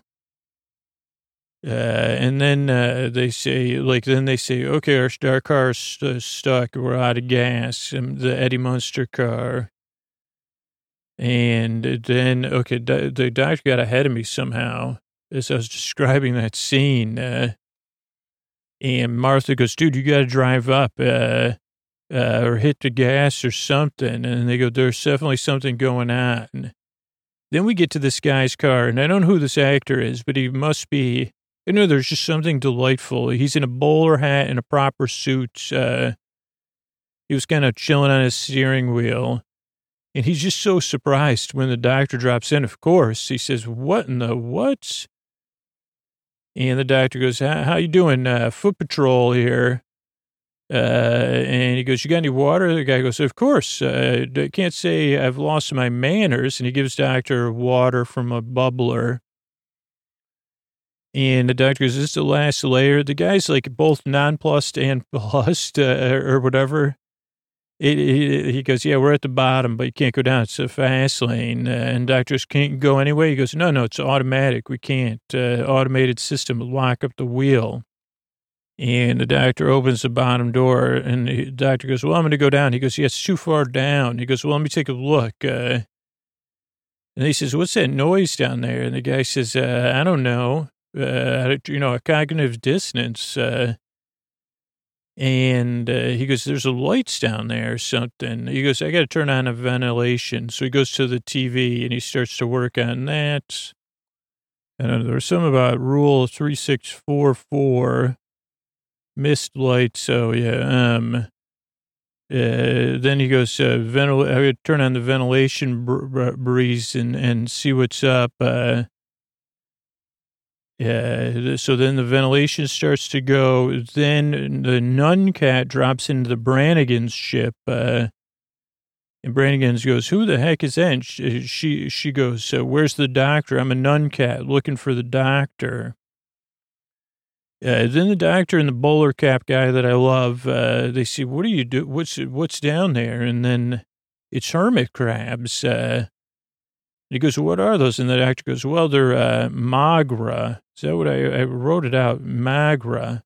And then they say, okay, our car's stuck. We're out of gas. The Eddie Munster car. And then, okay, the doctor got ahead of me somehow as I was describing that scene. And Martha goes, dude, you got to drive up. or hit the gas or something. And they go, there's definitely something going on. Then we get to this guy's car, and I don't know who this actor is, but he must be, I know there's just something delightful. He's in a bowler hat and a proper suit. He was kind of chilling on his steering wheel. And he's just so surprised when the doctor drops in, of course. He says, what in the what? And the doctor goes, how you doing? Foot patrol here. And he goes, you got any water? The guy goes, of course. I can't say I've lost my manners. And he gives doctor water from a bubbler. And the doctor goes, is this the last layer? The guy's like both nonplussed and plussed or whatever. He goes, yeah, we're at the bottom, but you can't go down. It's a fast lane. And doctors can't go anyway. He goes, no, it's automatic. We can't. Automated system will lock up the wheel. And the doctor opens the bottom door, and the doctor goes, well, I'm going to go down. He goes, yeah, it's too far down. He goes, well, let me take a look. And he says, what's that noise down there? And the guy says, I don't know. A cognitive dissonance. And he goes, there's a lights down there or something. He goes, I got to turn on a ventilation. So he goes to the TV and he starts to work on that. And there was something about rule 3644, missed lights. So yeah. Then he goes, I would turn on the ventilation breeze and see what's up. So then the ventilation starts to go. Then the nun cat drops into the Brannigan's ship. And Brannigan's goes, who the heck is that? And she goes, where's the doctor? I'm a nun cat looking for the doctor. Then the doctor and the bowler cap guy that I love, they say, what do you do? What's down there? And then it's hermit crabs. He goes, what are those? And the doctor goes, well, they're magra. Is that what I wrote it out? Magra.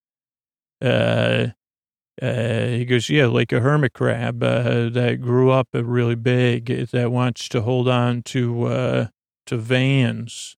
He goes, yeah, like a hermit crab that grew up really big that wants to hold on to vans.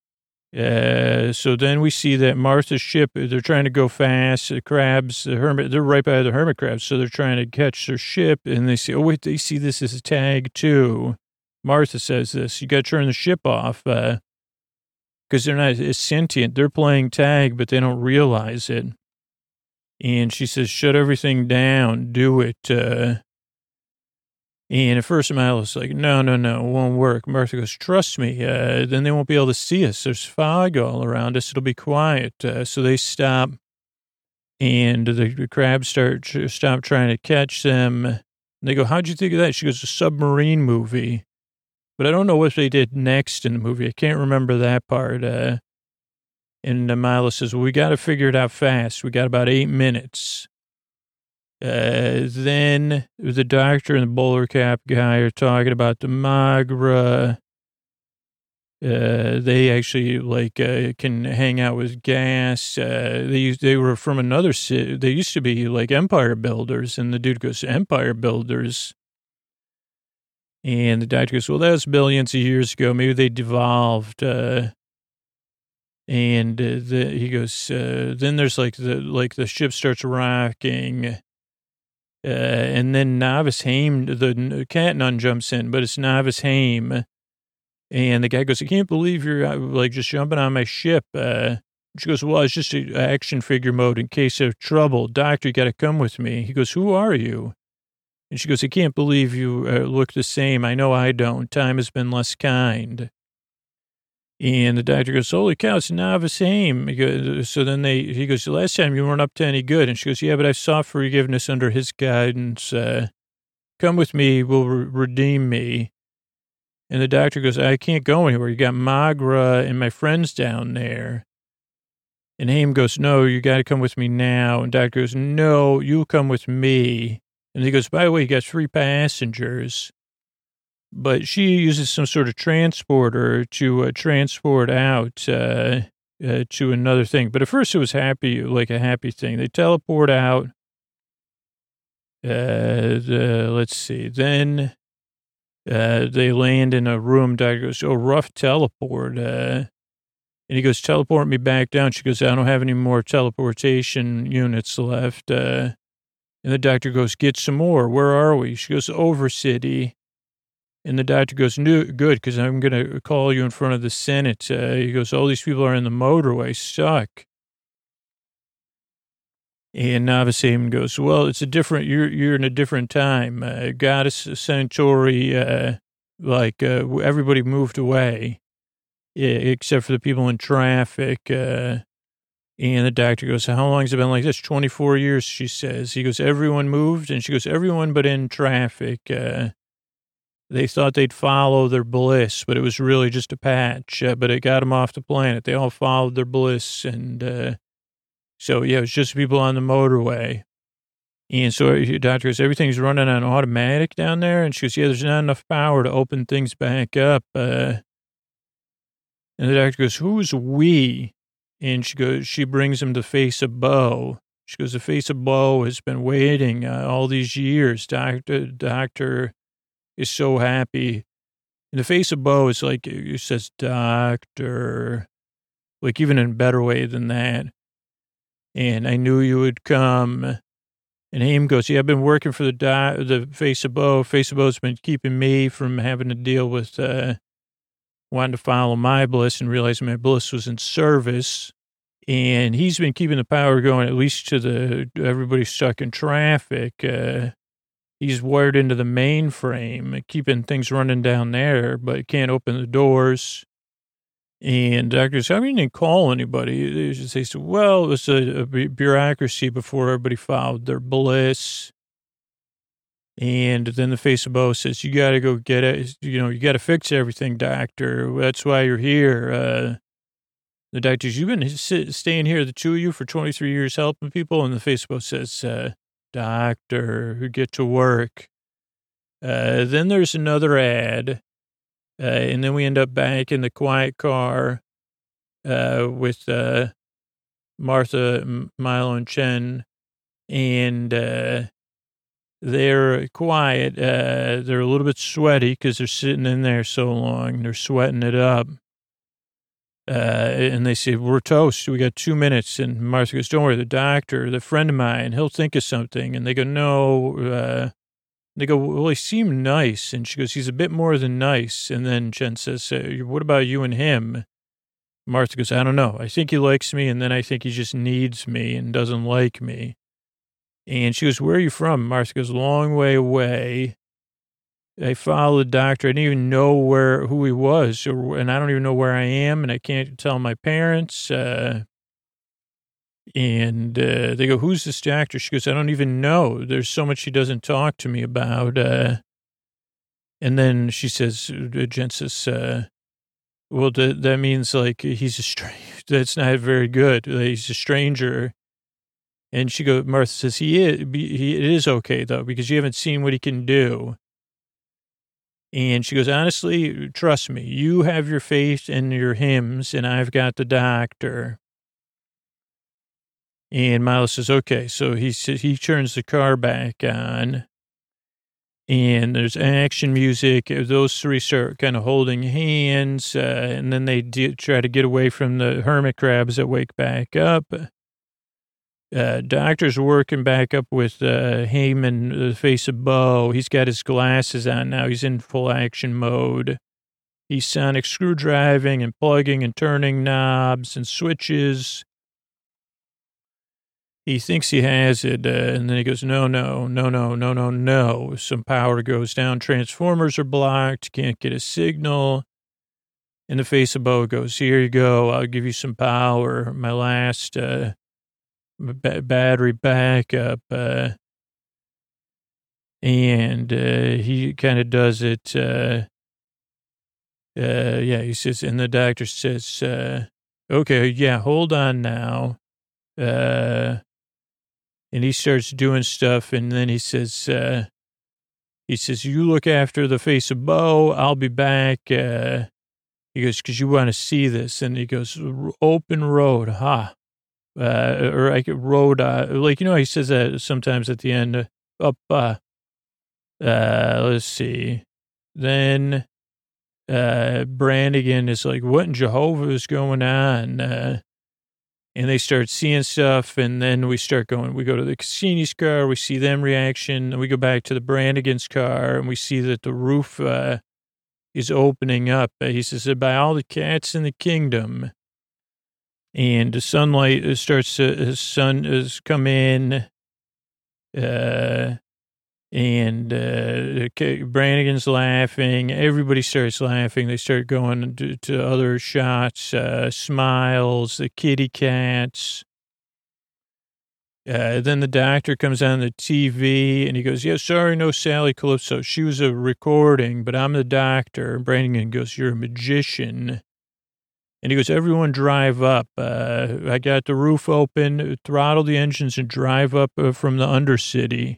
So then we see that Martha's ship, they're trying to go fast. The crabs, they're right by the hermit crabs. So they're trying to catch their ship. And they say, oh, wait, they see this as a tag too. Martha says this, you got to turn the ship off because they're not as sentient. They're playing tag, but they don't realize it. And she says, shut everything down, do it. And at first Milo's like, no, it won't work. Martha goes, trust me, then they won't be able to see us. There's fog all around us. It'll be quiet. So they stop, and the crabs stop trying to catch them. And they go, how'd you think of that? She goes, a submarine movie. But I don't know what they did next in the movie. I can't remember that part. And Milo says, well, we got to figure it out fast. We got about 8 minutes. Then the doctor and the bowler cap guy are talking about the Magra. They actually can hang out with gas. They were from another city. They used to be like empire builders. And the dude goes, empire builders. And the doctor goes, well, that was billions of years ago. Maybe they devolved. He goes, then there's the ship starts rocking. And then Novice Haim, the cat nun jumps in, but it's Novice Haim. And the guy goes, I can't believe you're just jumping on my ship. She goes, well, it's just an action figure mode in case of trouble. Doctor, you got to come with me. He goes, who are you? And she goes, I can't believe you look the same. I know I don't. Time has been less kind. And the doctor goes, holy cow, it's Novice Haim. So then he goes, the last time you weren't up to any good. And she goes, yeah, but I sought forgiveness under his guidance. Come with me, will redeem me. And the doctor goes, I can't go anywhere. You got Magra and my friends down there. And Haim goes, no, you got to come with me now. And doctor goes, no, you come with me. And he goes, by the way, you got 3 passengers. But she uses some sort of transporter to transport out to another thing. But at first it was a happy thing. They teleport out. Let's see. Then they land in a room. Doctor goes, oh, rough teleport. And he goes, teleport me back down. She goes, I don't have any more teleportation units left. And the doctor goes, get some more. Where are we? She goes, Over City. And the doctor goes, no, good, because I'm going to call you in front of the Senate. He goes, all these people are in the motorway, stuck. And Navas Haman goes, well, it's a different, you're in a different time. Goddess Centauri, everybody moved away, except for the people in traffic. And the doctor goes, how long has it been like this? 24 years, she says. He goes, everyone moved? And she goes, everyone but in traffic. They thought they'd follow their bliss, but it was really just a patch. But it got them off the planet. They all followed their bliss. And so, yeah, it was just people on the motorway. And so the doctor goes, everything's running on automatic down there? And she goes, yeah, there's not enough power to open things back up. And the doctor goes, who's we? And she brings him the face of Bo. She goes, the face of Bo has been waiting all these years. Doctor is so happy. And the face of Bo is like, it says, doctor, like even in a better way than that. And I knew you would come. And Haim goes, yeah, I've been working for the face of Bo. Face of Bo's been keeping me from having to deal with wanting to follow my bliss and realizing my bliss was in service. And he's been keeping the power going, at least to everybody stuck in traffic. He's wired into the mainframe, keeping things running down there, but can't open the doors. And doctors, I mean, didn't call anybody. They said, well, it was a bureaucracy before everybody followed their bliss. And then the face of Bo says, you got to go get it. You got to fix everything, doctor. That's why you're here. The doctor's, you've been staying here, the two of you, for 23 years helping people. And the face of Bo says, doctor, get to work. Then there's another ad. And then we end up back in the quiet car with Martha, Milo, and Chen. And they're quiet. They're a little bit sweaty because they're sitting in there so long. They're sweating it up. And they say, we're toast. We got 2 minutes. And Martha goes, don't worry, the doctor, the friend of mine, he'll think of something. And they go, no. They go, well, he seemed nice. And she goes, he's a bit more than nice. And then Jen says, what about you and him? Martha goes, I don't know. I think he likes me. And then I think he just needs me and doesn't like me. And she goes, where are you from? Martha goes, a long way away. I followed the doctor. I didn't even know who he was. And I don't even know where I am. And I can't tell my parents. And they go, who's this doctor? She goes, I don't even know. There's so much she doesn't talk to me about. And then she says, Jen says, well, that means like he's a stranger. That's not very good. He's a stranger. And she goes, Martha says, it is okay though, because you haven't seen what he can do. And she goes, honestly, trust me, you have your faith and your hymns, and I've got the doctor. And Miles says, okay. So he turns the car back on, and there's action music. Those three start kind of holding hands, and then they try to get away from the hermit crabs that wake back up. Doctor's working back up with Heyman, the face of Bo. He's got his glasses on now. He's in full action mode. He's sonic screwdriving and plugging and turning knobs and switches. He thinks he has it, and then he goes, no. Some power goes down. Transformers are blocked. Can't get a signal. And the face of Bo goes, here you go. I'll give you some power. My last battery backup. And he kind of does it. He says, and the doctor says, okay, yeah, hold on now. And he starts doing stuff, and then he says, you look after the face of Bo, I'll be back. He goes, because you want to see this. And he goes, open road, or I could road, he says that sometimes at the end, up, let's see. Then, Brannigan is like, what in Jehovah is going on? And they start seeing stuff, and then we go to the Cassini's car, we see them reaction, and we go back to the Brannigan's car, and we see that the roof is opening up. He says, by all the cats in the kingdom. And the sunlight the sun has come in, and Brannigan's laughing. Everybody starts laughing. They start going to other shots, smiles, the kitty cats. Then the doctor comes on the TV, and he goes, yeah, sorry, no Sally Calypso. She was a recording, but I'm the doctor. And Brannigan goes, you're a magician. And he goes, everyone drive up. I got the roof open, throttle the engines, and drive up from the Undercity.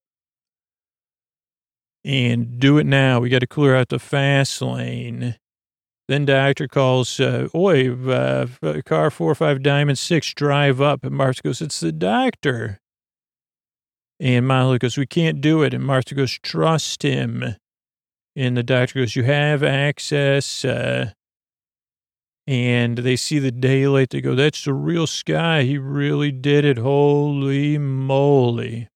And do it now. We got to clear out the fast lane. Then doctor calls, car 45 Diamond 6, drive up. And Martha goes, it's the doctor. And Molly goes, we can't do it. And Martha goes, trust him. And the doctor goes, you have access. And they see the daylight. They go, that's the real sky. He really did it. Holy moly.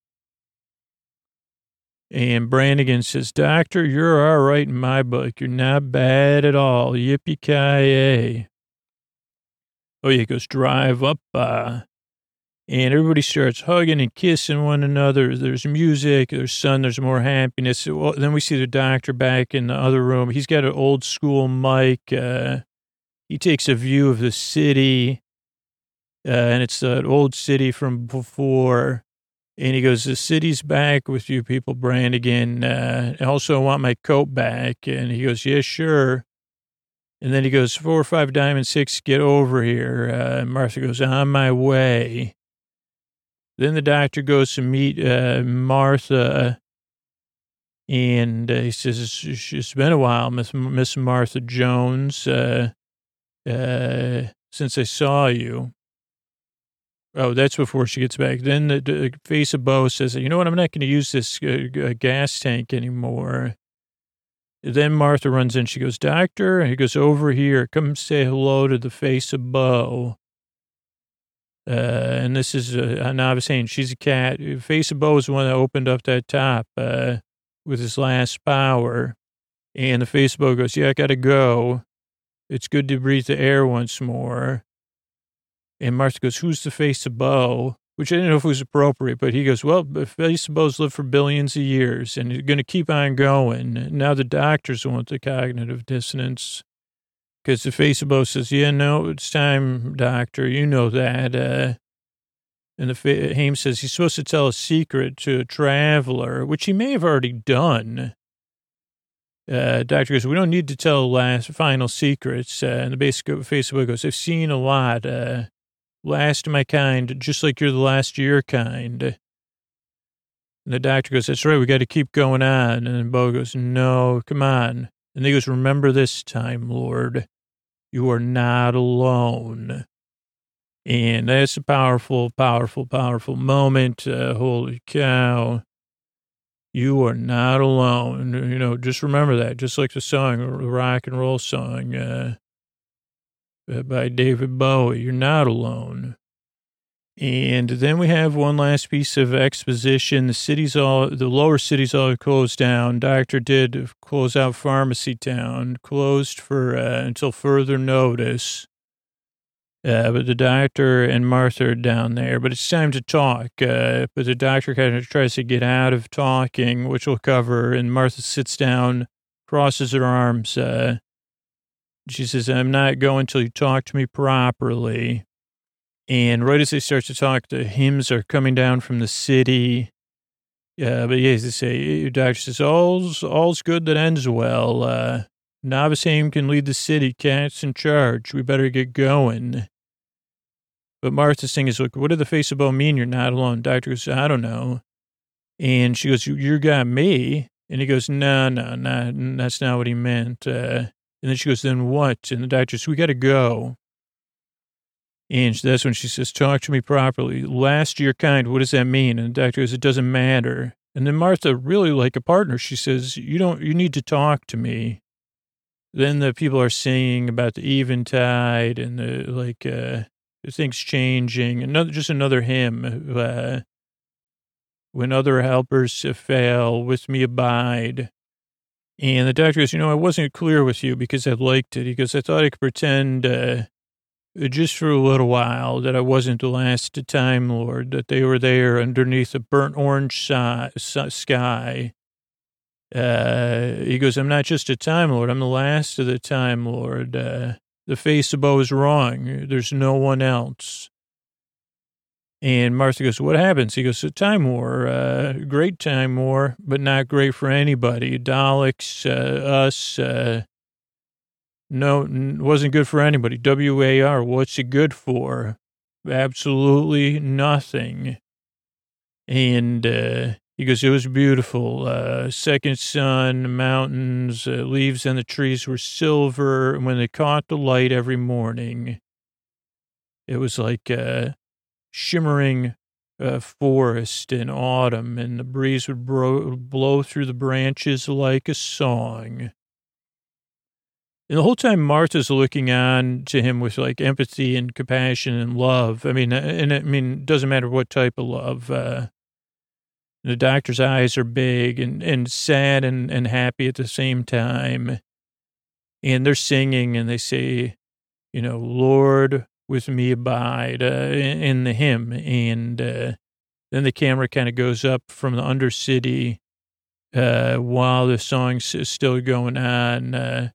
And Brannigan says, doctor, you're all right in my book. You're not bad at all. Yippee-ki-yay. Oh, yeah, he goes, drive up. And everybody starts hugging and kissing one another. There's music. There's sun. There's more happiness. Well, then we see the doctor back in the other room. He's got an old school mic. He takes a view of the city. And it's the old city from before. And he goes, the city's back with you people, Brannigan. Also, I want my coat back. And he goes, yeah, sure. And then he goes, 45 Diamond 6, get over here. And Martha goes, on my way. Then the doctor goes to meet Martha. And he says, it's been a while, Miss Martha Jones, since I saw you. Oh, that's before she gets back. Then the face of Bo says, you know what, I'm not going to use this gas tank anymore. Then Martha runs in. She goes, doctor, and he goes, over here. Come say hello to the face of Bo. And this is, I was saying, she's a cat. Face of Bo is the one that opened up that top with his last power. And the face of Bo goes, yeah, I got to go. It's good to breathe the air once more. And Martha goes, who's the face of Bo? Which I didn't know if it was appropriate, but he goes, well, the face of Bo's lived for billions of years, and he's going to keep on going. Now the doctors want the cognitive dissonance, because the face of Bo says, yeah, no, it's time, doctor, you know that. And the Hames says he's supposed to tell a secret to a traveler, which he may have already done. Doctor goes, we don't need to tell final secrets. And the basic face of Bo goes, I've seen a lot. Last of my kind, just like you're the last of your kind. And the doctor goes, that's right, we got to keep going on. And then Bo goes, no, come on. And he goes, remember this time, Lord, you are not alone. And that's a powerful, powerful, powerful moment. Holy cow. You are not alone. You know, just remember that. Just like the song, the rock and roll song, by David Bowie, you're not alone. And then we have one last piece of exposition. The lower city's all closed down. Doctor did close out Pharmacy Town, closed for until further notice. But the doctor and Martha are down there. But it's time to talk. But the doctor kind of tries to get out of talking, which we'll cover. And Martha sits down, crosses her arms. She says, I'm not going till you talk to me properly. And right as they start to talk, the hymns are coming down from the city. But yeah, as they say, doctor says, all's good that ends well. Novice Haim can lead the city. Cat's in charge. We better get going. But Martha's thing is, look, what did the face of Bo mean? You're not alone. Doctor goes, I don't know. And she goes, you got me. And he goes, no, that's not what he meant. And then she goes, then what? And the doctor says, we got to go. And that's when she says, talk to me properly. Last of your kind, what does that mean? And the doctor goes, it doesn't matter. And then Martha, really like a partner, she says, you need to talk to me. Then the people are singing about the eventide and things changing. Just another hymn. When other helpers fail, with me abide. And the doctor goes, I wasn't clear with you because I liked it. He goes, I thought I could pretend just for a little while that I wasn't the last Time Lord, that they were there underneath a burnt orange sky. He goes, I'm not just a Time Lord. I'm the last of the Time Lord. The face above is wrong. There's no one else. And Martha goes, what happens? He goes, a time war, great time war, but not great for anybody. Daleks, us, no, wasn't good for anybody. WAR, what's it good for? Absolutely nothing. And he goes, it was beautiful. Second sun, mountains, leaves on the trees were silver. And when they caught the light every morning, it was like shimmering forest in autumn, and the breeze would blow through the branches like a song. And the whole time Martha's looking on to him with like empathy and compassion and love. It doesn't matter what type of love. The doctor's eyes are big and sad and happy at the same time. And they're singing and they say, Lord, with me abide, in the hymn. And then the camera kind of goes up from the Undercity while the song's still going on.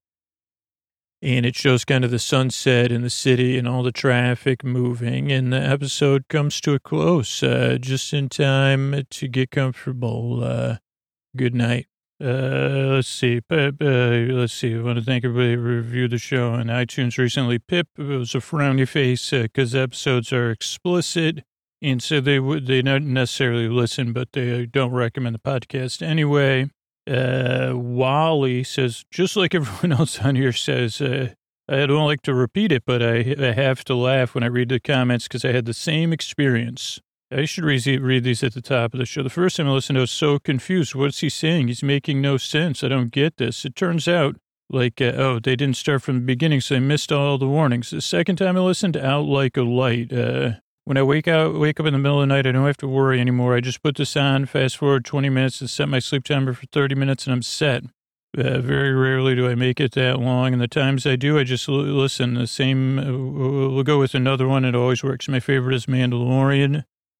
And it shows kind of the sunset in the city and all the traffic moving. And the episode comes to a close just in time to get comfortable. Good night. Let's see. I want to thank everybody who reviewed the show on iTunes recently. Pip, it was a frowny face because episodes are explicit. And so they not necessarily listen, but they don't recommend the podcast anyway. Wally says, just like everyone else on here says, I don't like to repeat it, but I have to laugh when I read the comments because I had the same experience. I should read these at the top of the show. The first time I listened, I was so confused. What's he saying? He's making no sense. I don't get this. It turns out, they didn't start from the beginning, so they missed all the warnings. The second time I listened, Out Like a Light. When I wake up in the middle of the night, I don't have to worry anymore. I just put this on, fast forward 20 minutes, and set my sleep timer for 30 minutes, and I'm set. Very rarely do I make it that long, and the times I do, I just listen. The same, we'll go with another one. It always works. My favorite is Mandalorian.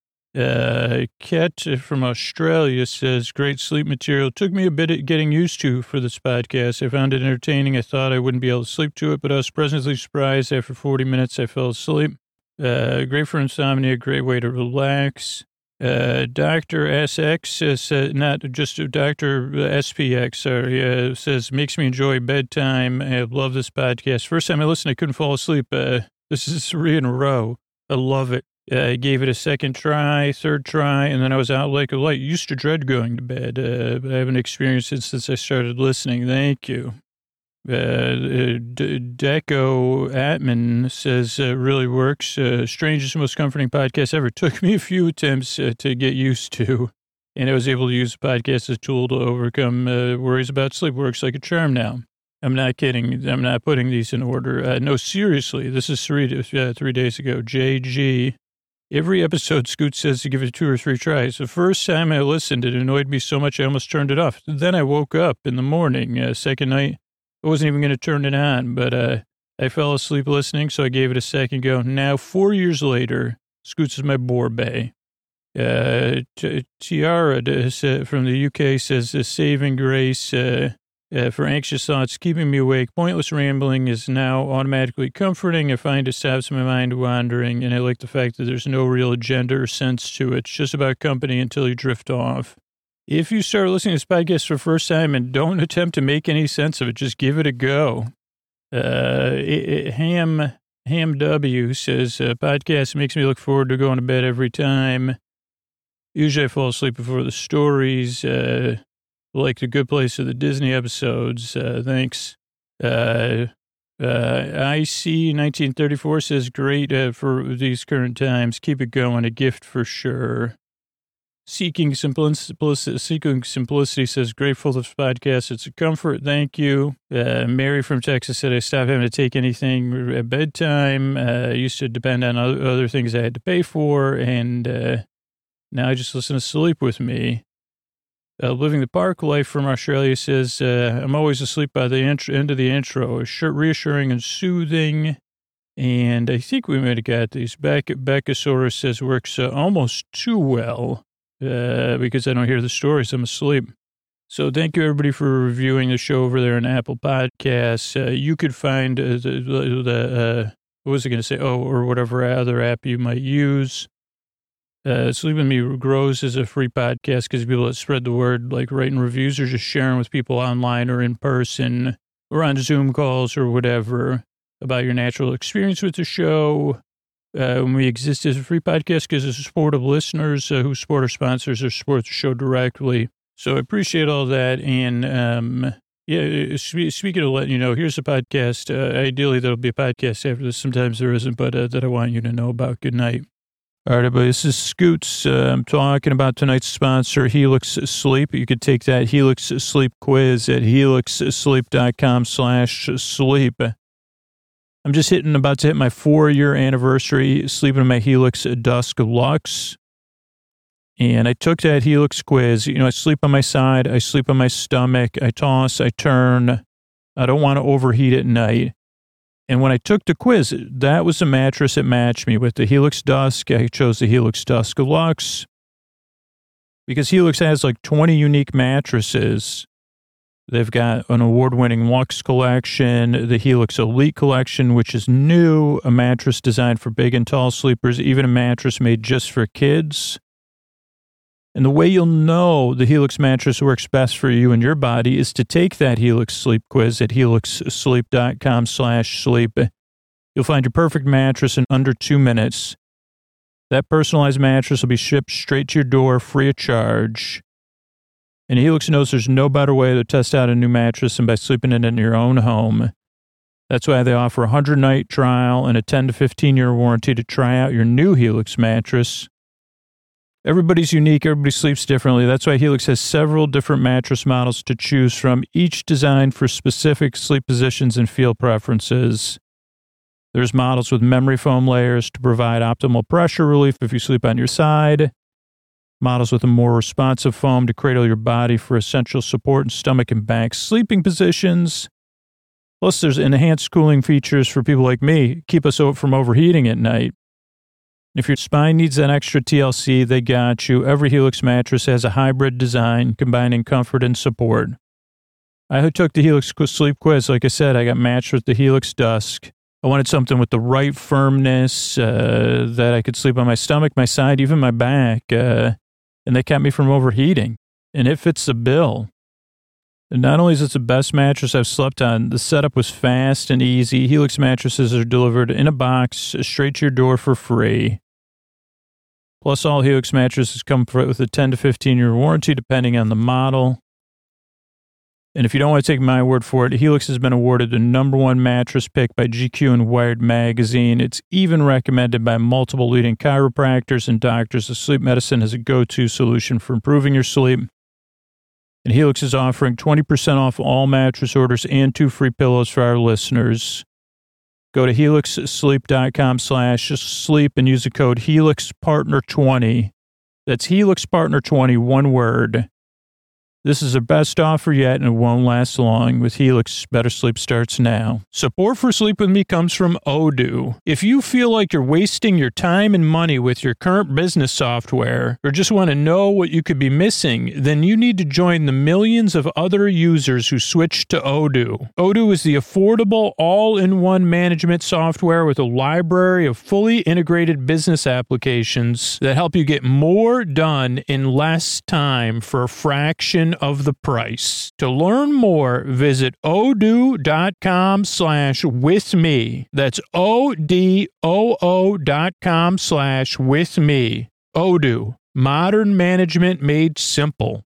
Ket from Australia says, great sleep material. Took me a bit of getting used to for this podcast. I found it entertaining. I thought I wouldn't be able to sleep to it, but I was pleasantly surprised. After 40 minutes, I fell asleep. Great for insomnia, great way to relax. Dr. SX says, not just Dr. SPX, sorry, says, makes me enjoy bedtime. I love this podcast. First time I listened, I couldn't fall asleep. This is 3 in a row. I love it. I gave it a second try, third try, and then I was out like a light. Used to dread going to bed, but I haven't experienced it since I started listening. Thank you. Deco Atman says, really works. Strangest, most comforting podcast ever. Took me a few attempts to get used to, and I was able to use the podcast as a tool to overcome worries about sleep. Works like a charm now. I'm not kidding. I'm not putting these in order. No, seriously, this is 3 days ago. JG. Every episode, Scoot says to give it 2 or 3 tries. The first time I listened, it annoyed me so much I almost turned it off. Then I woke up in the morning. Second night, I wasn't even going to turn it on, but I fell asleep listening, so I gave it a second go. Now, 4 years later, Scoots is my Borbay. Tiara from the UK says, saving grace for anxious thoughts, keeping me awake. Pointless rambling is now automatically comforting. I find it stops my mind wandering, and I like the fact that there's no real agenda or sense to it. It's just about company until you drift off. If you start listening to this podcast for the first time and don't attempt to make any sense of it, just give it a go. Ham W says, podcast makes me look forward to going to bed every time. Usually I fall asleep before the stories, like The Good Place of the Disney episodes. Thanks. IC 1934 says, great for these current times. Keep it going. A gift for sure. Seeking Simplicity says, grateful for this podcast. It's a comfort. Thank you. Mary from Texas said, I stopped having to take anything at bedtime. I used to depend on other things I had to pay for. And now I just listen to Sleep With Me. Living the Park Life from Australia says, I'm always asleep by the end of the intro. It's reassuring and soothing. And I think we might have got these. Beccasaurus says, works almost too well. Because I don't hear the stories. I'm asleep. So thank you, everybody, for reviewing the show over there on Apple Podcasts. You could find what was I going to say? Oh, or whatever other app you might use. Sleep With Me grows as a free podcast because people that spread the word, like writing reviews or just sharing with people online or in person or on Zoom calls or whatever about your natural experience with the show. When we exist as a free podcast because it's a support of listeners who support our sponsors or support the show directly. So I appreciate all that. And, speaking of letting you know, here's a podcast. Ideally, there'll be a podcast after this. Sometimes there isn't, but that I want you to know about. Good night. All right, everybody, this is Scoots. I'm talking about tonight's sponsor, Helix Sleep. You could take that Helix Sleep quiz at helixsleep.com/sleep. I'm just about to hit my 4-year anniversary sleeping in my Helix Dusk Luxe. And I took that Helix quiz. You know, I sleep on my side. I sleep on my stomach. I toss. I turn. I don't want to overheat at night. And when I took the quiz, that was the mattress that matched me with the Helix Dusk. I chose the Helix Dusk Luxe because Helix has like 20 unique mattresses. They've got an award-winning Luxe collection, the Helix Elite collection, which is new, a mattress designed for big and tall sleepers, even a mattress made just for kids. And the way you'll know the Helix mattress works best for you and your body is to take that Helix Sleep quiz at helixsleep.com/sleep. You'll find your perfect mattress in under 2 minutes. That personalized mattress will be shipped straight to your door free of charge. And Helix knows there's no better way to test out a new mattress than by sleeping in it in your own home. That's why they offer a 100-night trial and a 10 to 15-year warranty to try out your new Helix mattress. Everybody's unique. Everybody sleeps differently. That's why Helix has several different mattress models to choose from, each designed for specific sleep positions and feel preferences. There's models with memory foam layers to provide optimal pressure relief if you sleep on your side. Models with a more responsive foam to cradle your body for essential support in stomach and back sleeping positions. Plus, there's enhanced cooling features for people like me, keep us from overheating at night. If your spine needs that extra TLC, they got you. Every Helix mattress has a hybrid design, combining comfort and support. I took the Helix Sleep quiz. Like I said, I got matched with the Helix Dusk. I wanted something with the right firmness, that I could sleep on my stomach, my side, even my back. And they kept me from overheating. And it fits the bill. And not only is it the best mattress I've slept on, the setup was fast and easy. Helix mattresses are delivered in a box straight to your door for free. Plus, all Helix mattresses come with a 10 to 15-year warranty, depending on the model. And if you don't want to take my word for it, Helix has been awarded the #1 mattress pick by GQ and Wired magazine. It's even recommended by multiple leading chiropractors and doctors of sleep medicine as a go-to solution for improving your sleep. And Helix is offering 20% off all mattress orders and 2 free pillows for our listeners. Go to helixsleep.com/sleep and use the code HelixPartner20. That's HelixPartner20, one word. This is the best offer yet, and it won't last long. With Helix, better sleep starts now. Support for Sleep With Me comes from Odoo. If you feel like you're wasting your time and money with your current business software, or just want to know what you could be missing, then you need to join the millions of other users who switched to Odoo. Odoo is the affordable, all-in-one management software with a library of fully integrated business applications that help you get more done in less time for a fraction of the price. To learn more, visit odoo.com/withme. That's odoo.com/withme. Odoo, modern management made simple.